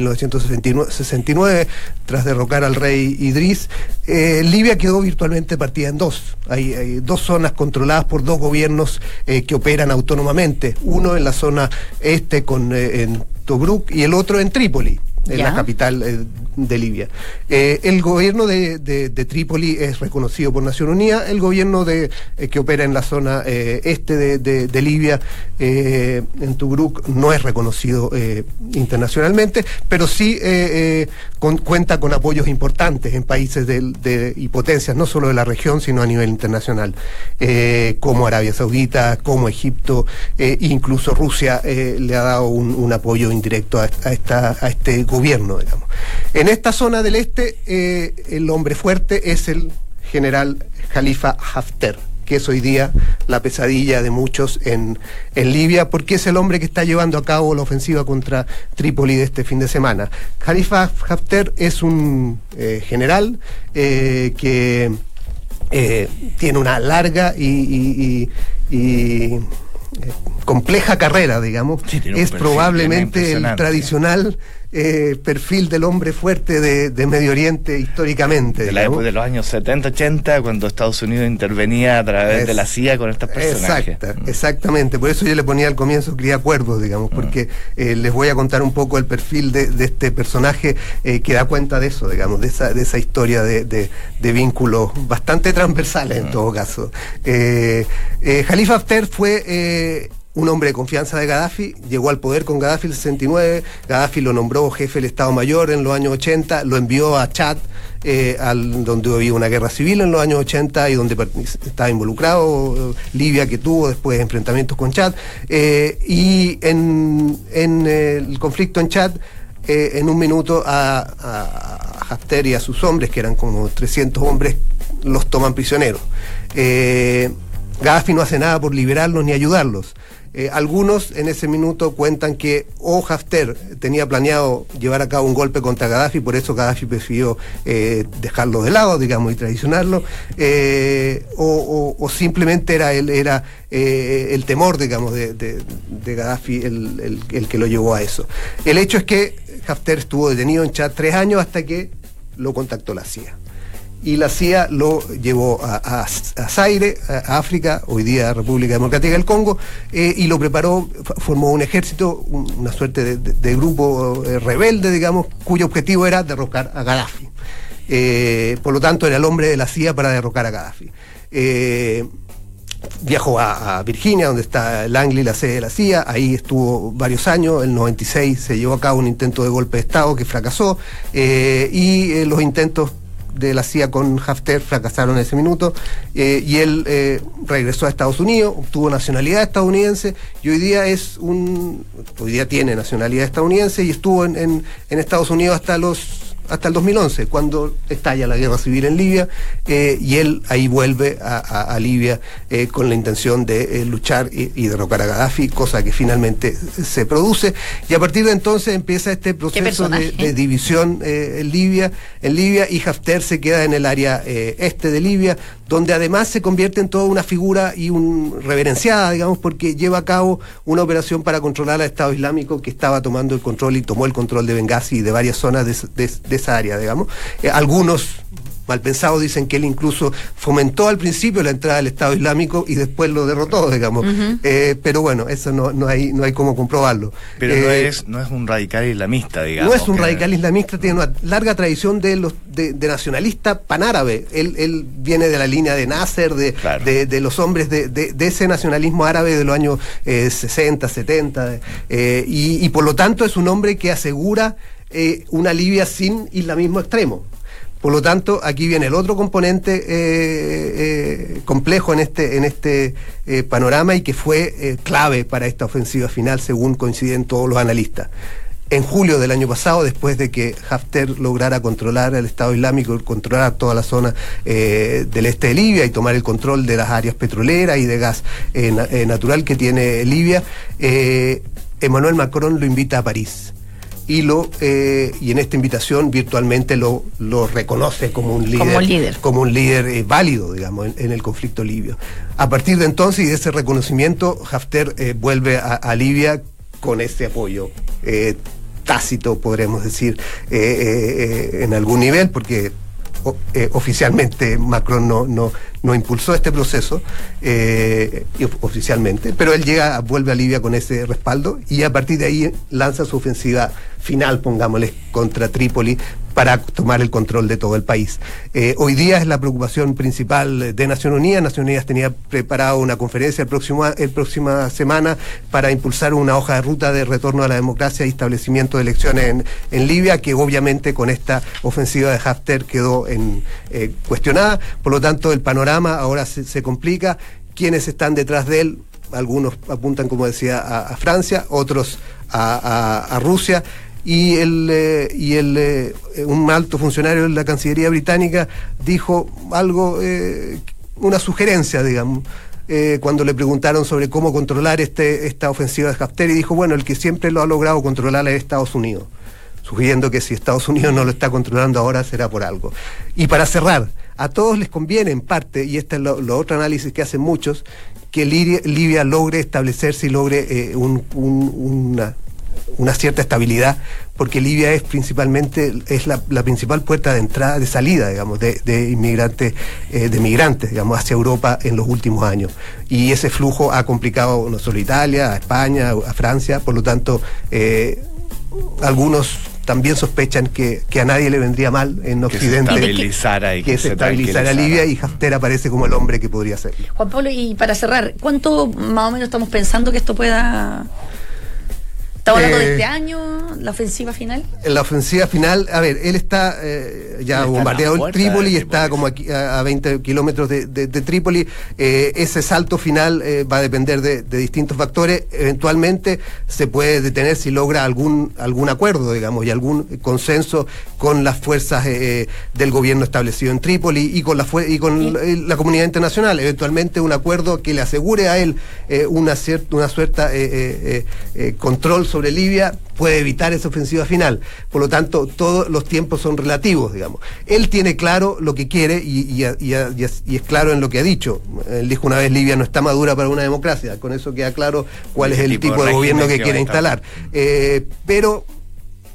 [SPEAKER 5] 1969 tras derrocar al rey Idris, Libia quedó virtualmente partida en dos. Hay 2 zonas controladas por 2 gobiernos que operan autónomamente, uno en la zona este en Tobruk y el otro en Trípoli, en la capital de Libia. El gobierno de Trípoli es reconocido por Naciones Unidas, el gobierno que opera en la zona este de Libia, en Tobruk, no es reconocido internacionalmente, pero sí cuenta con apoyos importantes en países y potencias, no solo de la región, sino a nivel internacional, como Arabia Saudita, como Egipto, incluso Rusia le ha dado un apoyo indirecto a este gobierno, digamos. En esta zona del este, el hombre fuerte es el general Khalifa Haftar, que es hoy día la pesadilla de muchos en Libia, porque es el hombre que está llevando a cabo la ofensiva contra Trípoli de este fin de semana. Khalifa Haftar es un general que tiene una larga y compleja carrera, digamos. Sí, es probablemente el tradicional perfil del hombre fuerte de Medio Oriente históricamente.
[SPEAKER 4] De la época de los años 70, 80, cuando Estados Unidos intervenía a través de la CIA con estos personajes.
[SPEAKER 5] Exactamente, por eso yo le ponía al comienzo cría cuervos, digamos, porque les voy a contar un poco el perfil de este personaje que da cuenta de eso, digamos, de esa historia de vínculos bastante transversales en todo caso. Khalifa Haftar fue un hombre de confianza de Gaddafi, llegó al poder con Gaddafi en el 69, Gaddafi lo nombró jefe del Estado Mayor en los años 80, lo envió a Chad, donde había una guerra civil en los años 80 y donde estaba involucrado Libia, que tuvo después enfrentamientos con Chad, y en el conflicto en Chad, en un minuto a Haftar y a sus hombres, que eran como 300 hombres, los toman prisioneros. Gaddafi no hace nada por liberarlos ni ayudarlos. Algunos en ese minuto cuentan que Haftar tenía planeado llevar a cabo un golpe contra Gaddafi, por eso Gaddafi prefirió dejarlo de lado, digamos, y traicionarlo, o simplemente era el temor, digamos, de Gaddafi el que lo llevó a eso. El hecho es que Haftar estuvo detenido en Chad 3 años hasta que lo contactó la CIA. y la CIA lo llevó a Zaire, a África, hoy día República Democrática del Congo, y lo preparó, formó un ejército, una suerte de grupo rebelde, digamos, cuyo objetivo era derrocar a Gaddafi. Por lo tanto, era el hombre de la CIA para derrocar a Gaddafi. Viajó a Virginia, donde está Langley, la sede de la CIA. Ahí estuvo varios años. En el 96 se llevó a cabo un intento de golpe de Estado que fracasó, y los intentos de la CIA con Haftar fracasaron en ese minuto, y él regresó a Estados Unidos, obtuvo nacionalidad estadounidense, y hoy día tiene nacionalidad estadounidense, y estuvo en Estados Unidos hasta el 2011, cuando estalla la guerra civil en Libia, y él ahí vuelve a Libia con la intención de luchar y derrocar a Gaddafi, cosa que finalmente se produce, y a partir de entonces empieza este proceso de división en Libia, y Haftar se queda en el área este de Libia, donde además se convierte en toda una figura reverenciada, digamos, porque lleva a cabo una operación para controlar al Estado Islámico, que estaba tomando el control y tomó el control de Benghazi y de varias zonas de esa área, digamos. Algunos mal pensados dicen que él incluso fomentó al principio la entrada del Estado Islámico y después lo derrotó, digamos. Pero bueno, eso no hay cómo comprobarlo.
[SPEAKER 4] Pero no es un radical islamista, digamos.
[SPEAKER 5] No es un radical islamista, tiene una larga tradición de nacionalista panárabe. Él viene de la línea de Nasser, de los hombres de ese nacionalismo árabe de los años 60, 70, y por lo tanto es un hombre que asegura una Libia sin islamismo extremo. Por lo tanto, aquí viene el otro componente complejo en este panorama, y que fue clave para esta ofensiva final, según coinciden todos los analistas. En julio del año pasado, después de que Haftar lograra controlar el Estado Islámico, controlar toda la zona del este de Libia y tomar el control de las áreas petroleras y de gas natural que tiene Libia, Emmanuel Macron lo invita a París. Y en esta invitación virtualmente lo reconoce como un líder válido, digamos, en el conflicto libio. A partir de entonces y de ese reconocimiento, Haftar vuelve a Libia con ese apoyo tácito, podremos decir, en algún nivel, porque oficialmente Macron no impulsó este proceso, oficialmente, pero él vuelve a Libia con ese respaldo, y a partir de ahí lanza su ofensiva final, pongámosle, contra Trípoli, para tomar el control de todo el país. Hoy día es la preocupación principal de Naciones Unidas. Naciones Unidas tenía preparado una conferencia el próxima semana para impulsar una hoja de ruta de retorno a la democracia y establecimiento de elecciones en Libia, que obviamente con esta ofensiva de Haftar quedó cuestionada. Por lo tanto, el panorama ahora se complica. ¿Quiénes están detrás de él? Algunos apuntan, como decía, a Francia, otros a Rusia. Y un alto funcionario de la Cancillería británica dijo algo, una sugerencia, digamos, cuando le preguntaron sobre cómo controlar esta ofensiva de Haftar, y dijo, bueno, el que siempre lo ha logrado controlar es Estados Unidos, sugiriendo que si Estados Unidos no lo está controlando ahora será por algo. Y para cerrar, a todos les conviene en parte, y este es lo otro análisis que hacen muchos, que Libia logre establecerse y logre una cierta estabilidad, porque Libia es la principal puerta de entrada, de salida, digamos, de inmigrantes, digamos, hacia Europa en los últimos años. Y ese flujo ha complicado no solo a Italia, a España, a Francia. Por lo tanto, algunos también sospechan que a nadie le vendría mal en Occidente que se estabilizara Libia, y Haftar aparece como el hombre que podría ser.
[SPEAKER 1] Juan Pablo, y para cerrar, ¿cuánto más o menos estamos pensando que esto pueda...? ¿Estamos hablando de este año, la ofensiva final?
[SPEAKER 5] La ofensiva final, a ver, él está ya bombardeado el Trípoli, y está como aquí a 20 kilómetros de Trípoli. Ese salto final va a depender de distintos factores. Eventualmente se puede detener si logra algún acuerdo, digamos, y algún consenso con las fuerzas del gobierno establecido en Trípoli y con la comunidad internacional. Eventualmente un acuerdo que le asegure a él una suerte control sobre Libia puede evitar esa ofensiva final. Por lo tanto, todos los tiempos son relativos, digamos. Él tiene claro lo que quiere y es claro en lo que ha dicho. Él dijo una vez: Libia no está madura para una democracia. Con eso queda claro cuál es el tipo de gobierno que quiere instalar. Pero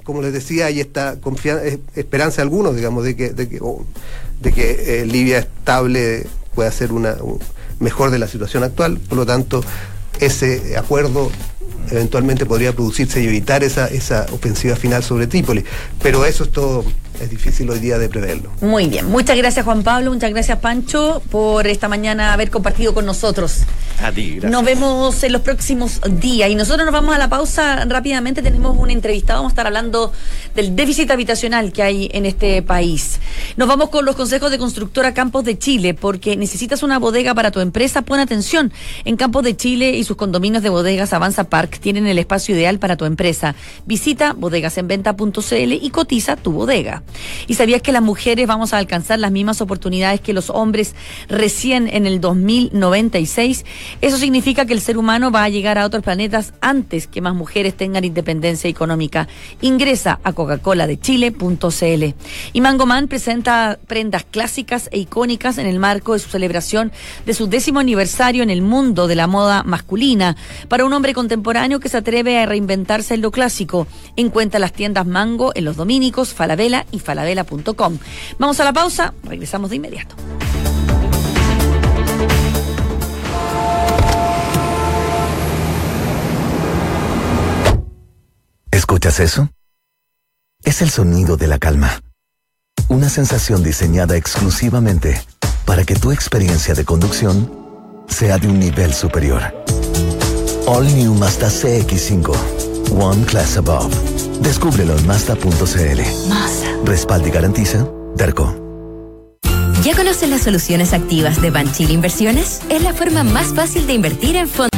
[SPEAKER 5] como les decía, hay esta esperanza de algunos, digamos, de que Libia estable pueda ser mejor de la situación actual. Por lo tanto, ese acuerdo eventualmente podría producirse y evitar esa ofensiva final sobre Trípoli. Pero eso es todo, es difícil hoy día de preverlo.
[SPEAKER 1] Muy bien, muchas gracias Juan Pablo, muchas gracias Pancho por esta mañana haber compartido con nosotros.
[SPEAKER 4] A ti, gracias.
[SPEAKER 1] Nos vemos en los próximos días y nosotros nos vamos a la pausa rápidamente. Tenemos un entrevistado, vamos a estar hablando del déficit habitacional que hay en este país. Nos vamos con los consejos de Constructora Campos de Chile, porque necesitas una bodega para tu empresa. Pon atención, en Campos de Chile y sus condominios de bodegas Avanza Park tienen el espacio ideal para tu empresa. Visita bodegasenventa.cl y cotiza tu bodega. ¿Y sabías que las mujeres vamos a alcanzar las mismas oportunidades que los hombres recién en el 2096? Eso significa que el ser humano va a llegar a otros planetas antes que más mujeres tengan independencia económica. Ingresa a coca-coladechile.cl. Y Mangoman presenta prendas clásicas e icónicas en el marco de su celebración de su 10º aniversario en el mundo de la moda masculina, para un hombre contemporáneo que se atreve a reinventarse en lo clásico. Encuentra las tiendas Mango en Los Dominicos, Falabella y falabella.com. Vamos a la pausa, regresamos de inmediato.
[SPEAKER 6] ¿Escuchas eso? Es el sonido de la calma. Una sensación diseñada exclusivamente para que tu experiencia de conducción sea de un nivel superior. All New Mazda CX-5. One Class Above. Descúbrelo en Mazda.cl. Respalda y garantiza Derco.
[SPEAKER 7] ¿Ya conoces las soluciones activas de Banchile Inversiones? Es la forma más fácil de invertir en fondos.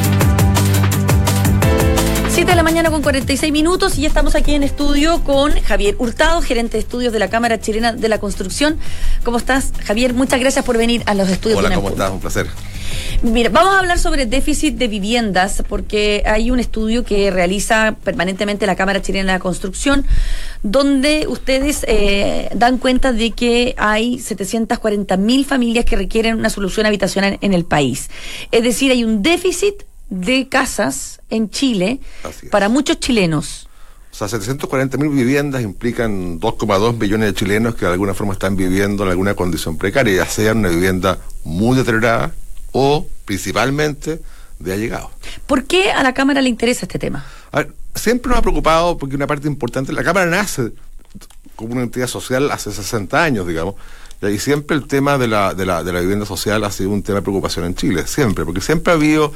[SPEAKER 1] 7 de la mañana con 46 minutos y ya estamos aquí en estudio con Javier Hurtado, gerente de estudios de la Cámara Chilena de la Construcción. ¿Cómo estás, Javier? Muchas gracias por venir a los estudios.
[SPEAKER 8] Hola, ¿cómo estás? Un placer.
[SPEAKER 1] Mira, vamos a hablar sobre déficit de viviendas, porque hay un estudio que realiza permanentemente la Cámara Chilena de la Construcción, donde ustedes dan cuenta de que hay 740.000 familias que requieren una solución habitacional en el país. Es decir, hay un déficit de casas en Chile para muchos chilenos.
[SPEAKER 8] O sea, 740.000 viviendas implican 2,2 millones de chilenos que de alguna forma están viviendo en alguna condición precaria, ya sea una vivienda muy deteriorada o principalmente de allegados.
[SPEAKER 1] ¿Por qué a la Cámara le interesa este tema?
[SPEAKER 8] A ver, siempre nos ha preocupado porque una parte importante, la Cámara nace como una entidad social hace 60 años, digamos, y siempre el tema de la vivienda social ha sido un tema de preocupación en Chile, siempre, porque siempre ha habido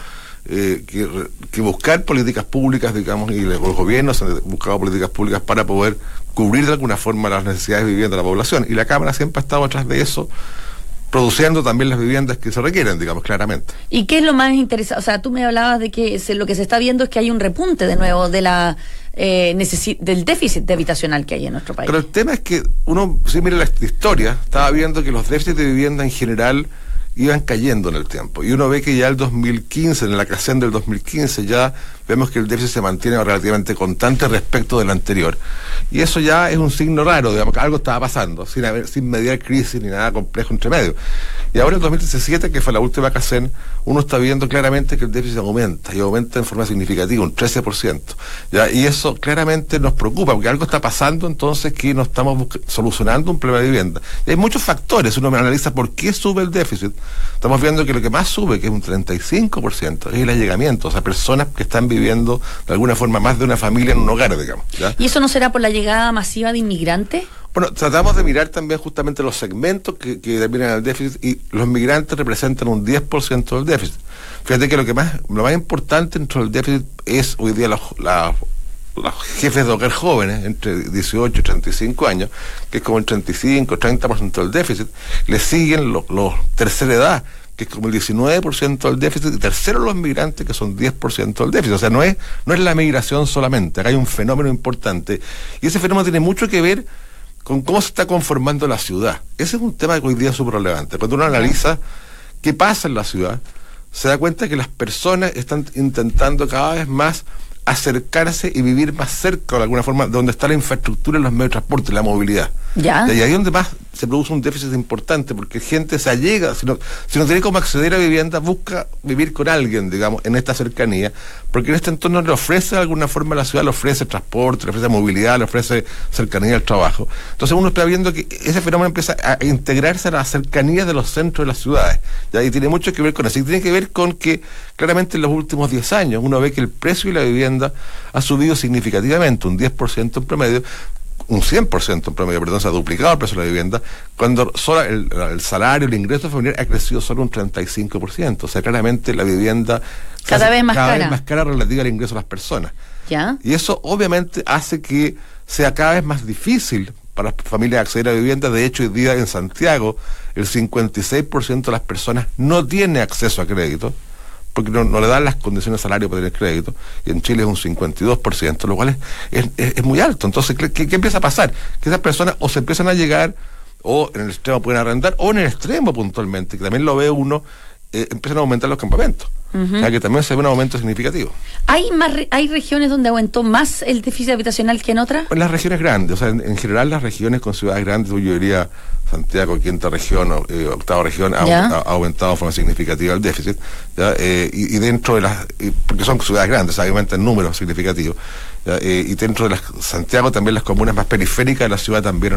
[SPEAKER 8] que buscar políticas públicas, digamos, y los gobiernos han buscado políticas públicas para poder cubrir de alguna forma las necesidades de vivienda de la población, y la Cámara siempre ha estado atrás de eso, produciendo también las viviendas que se requieren, digamos, claramente.
[SPEAKER 1] ¿Y qué es lo más interesante? O sea, tú me hablabas de que lo que se está viendo es que hay un repunte de nuevo de del déficit habitacional que hay en nuestro país.
[SPEAKER 8] Pero el tema es que uno, si mira la historia, estaba viendo que los déficits de vivienda en general iban cayendo en el tiempo. Y uno ve que ya el 2015, en la creación del 2015, ya vemos que el déficit se mantiene relativamente constante respecto del anterior. Y eso ya es un signo raro, digamos, que algo estaba pasando, sin mediar crisis ni nada complejo entre medio. Y ahora en 2017, que fue la última CACEN, uno está viendo claramente que el déficit aumenta, y aumenta en forma significativa, un 13%. ¿Ya? Y eso claramente nos preocupa, porque algo está pasando entonces que no estamos solucionando un problema de vivienda. Y hay muchos factores, uno analiza por qué sube el déficit. Estamos viendo que lo que más sube, que es un 35%, es el allegamiento, o sea, personas que están viviendo de alguna forma más de una familia en un hogar, digamos. ¿Ya?
[SPEAKER 1] ¿Y eso no será por la llegada masiva de inmigrantes?
[SPEAKER 8] Bueno, tratamos de mirar también justamente los segmentos que determinan el déficit, y los migrantes representan un 10% del déficit. Fíjate que lo más importante dentro del déficit es hoy día los jefes de hogar jóvenes, entre 18 y 35 años, que es como el 35-30% del déficit. Le siguen los tercera edad, que es como el 19% del déficit, y tercero los migrantes, que son 10% del déficit. O sea, no es la migración solamente, acá hay un fenómeno importante, y ese fenómeno tiene mucho que ver con cómo se está conformando la ciudad. Ese es un tema que hoy día es súper relevante. Cuando uno analiza qué pasa en la ciudad, se da cuenta que las personas están intentando cada vez más acercarse y vivir más cerca, de alguna forma, de donde está la infraestructura y los medios de transporte, la movilidad.
[SPEAKER 1] ¿Ya?
[SPEAKER 8] Y ahí es donde más se produce un déficit importante, porque gente se allega, si no tiene cómo acceder a vivienda, busca vivir con alguien, digamos, en esta cercanía, porque en este entorno le ofrece de alguna forma a la ciudad, le ofrece transporte, le ofrece movilidad, le ofrece cercanía al trabajo. Entonces uno está viendo que ese fenómeno empieza a integrarse a la cercanía de los centros de las ciudades, ¿ya? Y tiene mucho que ver con eso, y tiene que ver con que claramente en los últimos 10 años uno ve que el precio de la vivienda ha subido significativamente, un 10% en promedio, un 100% en promedio, perdón, se ha duplicado el precio de la vivienda, cuando solo el salario, el ingreso familiar ha crecido solo un 35%. O sea, claramente la vivienda
[SPEAKER 1] cada vez más
[SPEAKER 8] cara relativa al ingreso de las personas.
[SPEAKER 1] ¿Ya?
[SPEAKER 8] Y eso obviamente hace que sea cada vez más difícil para las familias acceder a vivienda. De hecho, hoy día en Santiago, el 56% de las personas no tiene acceso a crédito, porque no le dan las condiciones de salario para tener crédito, y en Chile es un 52%, lo cual es muy alto. Entonces, ¿qué empieza a pasar? Que esas personas o se empiezan a llegar, o en el extremo pueden arrendar, o en el extremo puntualmente, que también lo ve uno, empiezan a aumentar los campamentos. O sea, que también se ve un aumento significativo.
[SPEAKER 1] ¿Hay regiones donde aumentó más el déficit habitacional que en otras?
[SPEAKER 8] En las regiones grandes, o sea, en general las regiones con ciudades grandes, yo diría Santiago, quinta región, octava región, ha aumentado de forma significativa el déficit, ¿ya? Y dentro de las, porque son ciudades grandes, obviamente en números significativos, ¿ya? Y dentro de Santiago también las comunas más periféricas de la ciudad también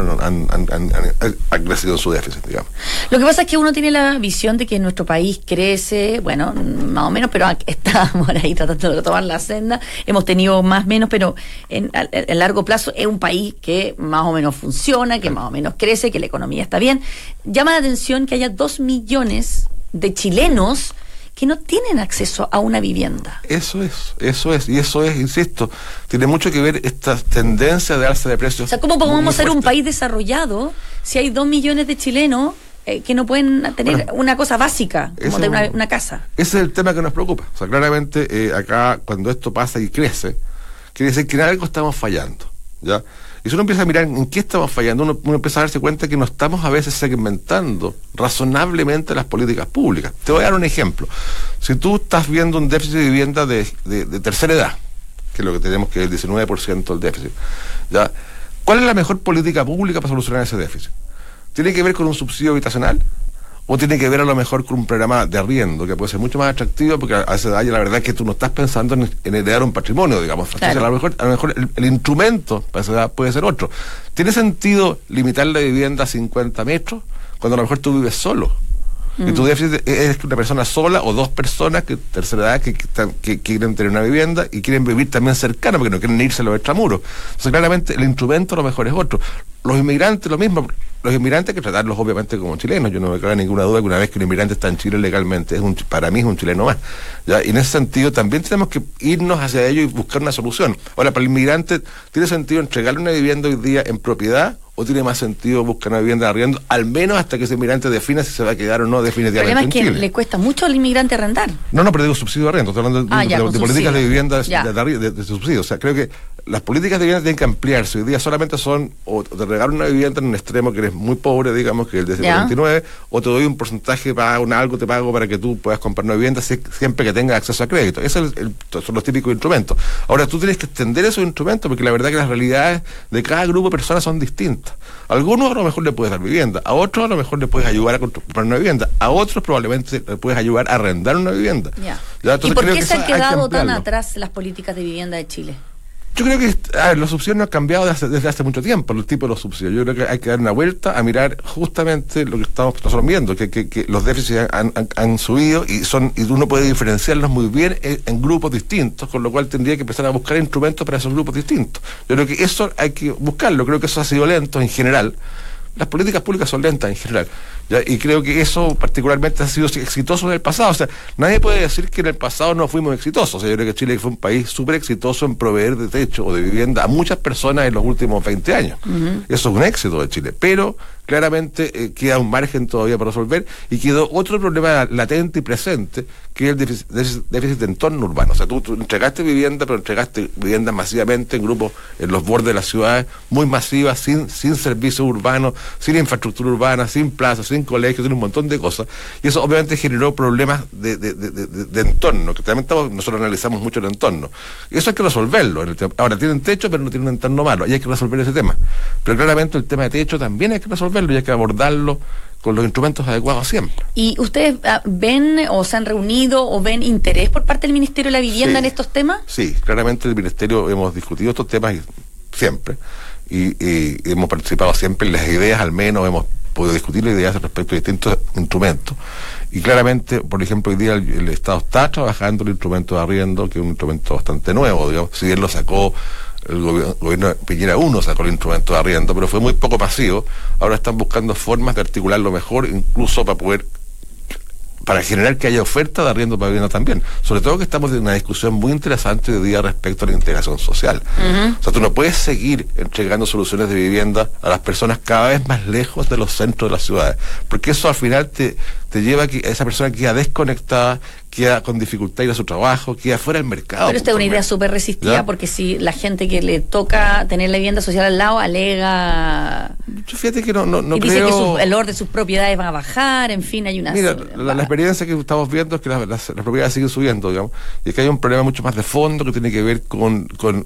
[SPEAKER 8] han crecido su déficit, digamos.
[SPEAKER 1] Lo que pasa es que uno tiene la visión de que nuestro país crece, bueno, más o menos, pero estamos ahí tratando de tomar la senda, hemos tenido más o menos, pero en largo plazo es un país que más o menos funciona, que más o menos crece, que la economía está bien. Llama la atención que haya 2 millones de chilenos que no tienen acceso a una vivienda.
[SPEAKER 8] Eso es, insisto, tiene mucho que ver esta tendencia de alza de precios.
[SPEAKER 1] O sea, ¿cómo podemos ser un país desarrollado si hay 2 millones de chilenos que no pueden tener una cosa básica, como tener una casa?
[SPEAKER 8] Ese es el tema que nos preocupa. O sea, claramente acá, cuando esto pasa y crece, quiere decir que en algo estamos fallando, ¿ya? Y si uno empieza a mirar en qué estamos fallando, uno empieza a darse cuenta que no estamos a veces segmentando razonablemente las políticas públicas. Te voy a dar un ejemplo. Si tú estás viendo un déficit de vivienda de tercera edad, que es lo que tenemos, que es el 19% del déficit, ¿ya? ¿Cuál es la mejor política pública para solucionar ese déficit? ¿Tiene que ver con un subsidio habitacional? ¿O tiene que ver a lo mejor con un programa de arriendo que puede ser mucho más atractivo? Porque a esa edad la verdad es que tú no estás pensando en heredar un patrimonio, digamos. Claro. Entonces, a lo mejor el instrumento para esa edad puede ser otro. ¿Tiene sentido limitar la vivienda a 50 metros cuando a lo mejor tú vives solo? Y tu déficit es una persona sola o 2 personas que tercera edad que quieren tener una vivienda y quieren vivir también cercana porque no quieren irse a los extramuros. Entonces claramente el instrumento a lo mejor es otro. Los inmigrantes lo mismo. Los inmigrantes hay que tratarlos obviamente como chilenos. Yo no me cabe ninguna duda que una vez que un inmigrante está en Chile legalmente, para mí es un chileno más, ¿ya? Y en ese sentido también tenemos que irnos hacia ello y buscar una solución. Ahora, para el inmigrante, ¿tiene sentido entregarle una vivienda hoy día en propiedad? ¿O tiene más sentido buscar una vivienda de arriendo, al menos hasta que ese inmigrante defina si se va a quedar o no definitivamente en Chile?
[SPEAKER 1] El problema es que le cuesta mucho al inmigrante arrendar.
[SPEAKER 8] No, pero digo subsidio de arriendo, estoy hablando de políticas de vivienda de subsidio. O sea, creo que las políticas de vivienda tienen que ampliarse. Hoy día solamente son, o te regalo una vivienda en un extremo que eres muy pobre, digamos, que es el de 49, o te doy un porcentaje, algo te pago para que tú puedas comprar una vivienda siempre que tengas acceso a crédito. Esos son los típicos instrumentos. Ahora, tú tienes que extender esos instrumentos porque la verdad que las realidades de cada grupo de personas son distintas. A algunos a lo mejor le puedes dar vivienda, a otros a lo mejor le puedes ayudar a comprar una vivienda, a otros probablemente le puedes ayudar a arrendar una vivienda.
[SPEAKER 1] ¿Y por qué se han quedado tan atrás las políticas de vivienda de Chile?
[SPEAKER 8] Yo creo que los subsidios no han cambiado desde hace mucho tiempo, el tipo de los subsidios. Yo creo que hay que dar una vuelta a mirar justamente lo que estamos nosotros viendo, que los déficits han subido y uno puede diferenciarlos muy bien en grupos distintos, con lo cual tendría que empezar a buscar instrumentos para esos grupos distintos. Yo creo que eso hay que buscarlo, creo que eso ha sido lento en general. Las políticas públicas son lentas en general, ¿ya? Y creo que eso particularmente ha sido exitoso en el pasado. O sea, nadie puede decir que en el pasado no fuimos exitosos. O sea, yo creo que Chile fue un país súper exitoso en proveer de techo o de vivienda a muchas personas en los últimos 20 años. Eso es un éxito de Chile, pero claramente queda un margen todavía para resolver y quedó otro problema latente y presente, que es el déficit de entorno urbano. O sea, tú entregaste vivienda, pero entregaste viviendas masivamente en grupos en los bordes de las ciudades, muy masivas, sin servicios urbanos, sin infraestructura urbana, sin plazas, sin colegios, sin un montón de cosas. Y eso obviamente generó problemas de entorno, que también nosotros analizamos mucho el entorno. Y eso hay que resolverlo. Ahora tienen techo, pero no tienen un entorno malo. Y hay que resolver ese tema. Pero claramente el tema de techo también hay que resolverlo. resolverlo y hay que abordarlo con los instrumentos adecuados siempre.
[SPEAKER 1] ¿Y ustedes ven o se han reunido o ven interés por parte del Ministerio de la Vivienda en estos temas?
[SPEAKER 8] Sí, claramente el Ministerio hemos discutido estos temas siempre y hemos participado siempre en las ideas, al menos hemos podido discutir las ideas respecto a distintos instrumentos. Y claramente, por ejemplo, hoy día el Estado está trabajando el instrumento de arriendo, que es un instrumento bastante nuevo, digamos, si bien lo sacó el gobierno de Piñera 1, sacó el instrumento de arriendo, pero fue muy poco masivo. Ahora están buscando formas de articularlo mejor, incluso para generar que haya oferta de arriendo para vivienda también. Sobre todo que estamos en una discusión muy interesante de día respecto a la integración social. O sea, tú no puedes seguir entregando soluciones de vivienda a las personas cada vez más lejos de los centros de las ciudades, porque eso al final te lleva a que esa persona queda desconectada, queda con dificultad ir a su trabajo, queda fuera del mercado.
[SPEAKER 1] Pero esta es una idea súper resistida, ¿ya? Porque si la gente que le toca tener la vivienda social al lado alega...
[SPEAKER 8] Yo fíjate que no
[SPEAKER 1] y
[SPEAKER 8] creo...
[SPEAKER 1] dice que el valor de sus propiedades va a bajar, en fin, hay una...
[SPEAKER 8] Mira, la experiencia que estamos viendo es que las propiedades siguen subiendo, digamos, y es que hay un problema mucho más de fondo que tiene que ver con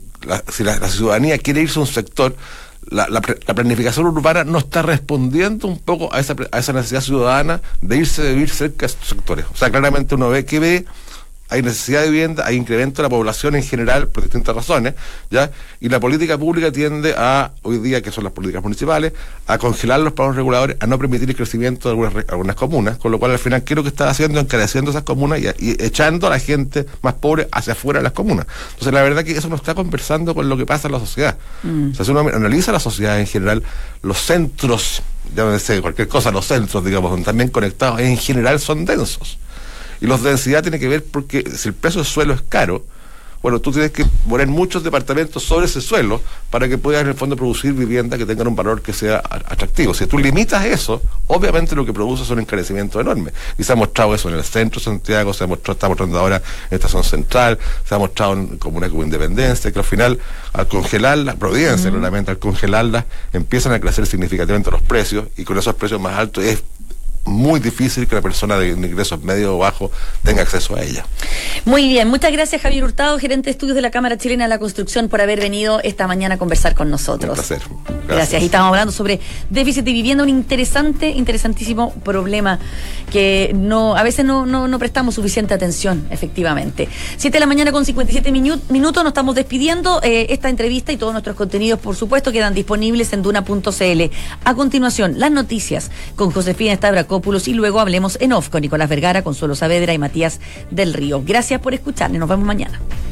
[SPEAKER 8] si la ciudadanía quiere irse a un sector. La planificación urbana no está respondiendo un poco a esa necesidad ciudadana de irse a vivir cerca de estos sectores. O sea, claramente uno ve hay necesidad de vivienda, hay incremento de la población en general por distintas razones, ¿ya? Y la política pública tiende a, hoy día, que son las políticas municipales, a congelar los planos reguladores, a no permitir el crecimiento de algunas comunas, con lo cual al final, ¿qué es lo que está haciendo? Encareciendo esas comunas y echando a la gente más pobre hacia afuera de las comunas. Entonces, la verdad que eso no está conversando con lo que pasa en la sociedad. O sea, si uno analiza la sociedad en general, los centros, ya no sé, cualquier cosa, los centros, digamos, son también conectados, en general son densos. Y los de densidad tiene que ver porque si el precio del suelo es caro, bueno, tú tienes que poner muchos departamentos sobre ese suelo para que puedas en el fondo producir vivienda que tengan un valor que sea atractivo. Si tú limitas eso, obviamente lo que produce es un encarecimiento enorme. Y se ha mostrado eso en el centro de Santiago, está mostrando ahora en Estación Central, se ha mostrado en comunas como Independencia, que al final, al congelarlas, Providencia, claramente, al congelarlas, empiezan a crecer significativamente los precios, y con esos precios más altos es muy difícil que la persona de ingresos medio o bajos tenga acceso a ella.
[SPEAKER 1] Muy bien, muchas gracias Javier Hurtado, gerente de estudios de la Cámara Chilena de la Construcción, por haber venido esta mañana a conversar con nosotros.
[SPEAKER 8] Un placer.
[SPEAKER 1] Gracias. Y estamos hablando sobre déficit de vivienda, un interesantísimo problema que a veces no prestamos suficiente atención, efectivamente. 7:00 con 57 minutos, nos estamos despidiendo. Esta entrevista y todos nuestros contenidos, por supuesto, quedan disponibles en duna.cl. A continuación, las noticias con Josefina Stavrakopoulos y luego hablemos en off con Nicolás Vergara, Consuelo Saavedra y Matías del Río. Gracias por escucharnos, nos vemos mañana.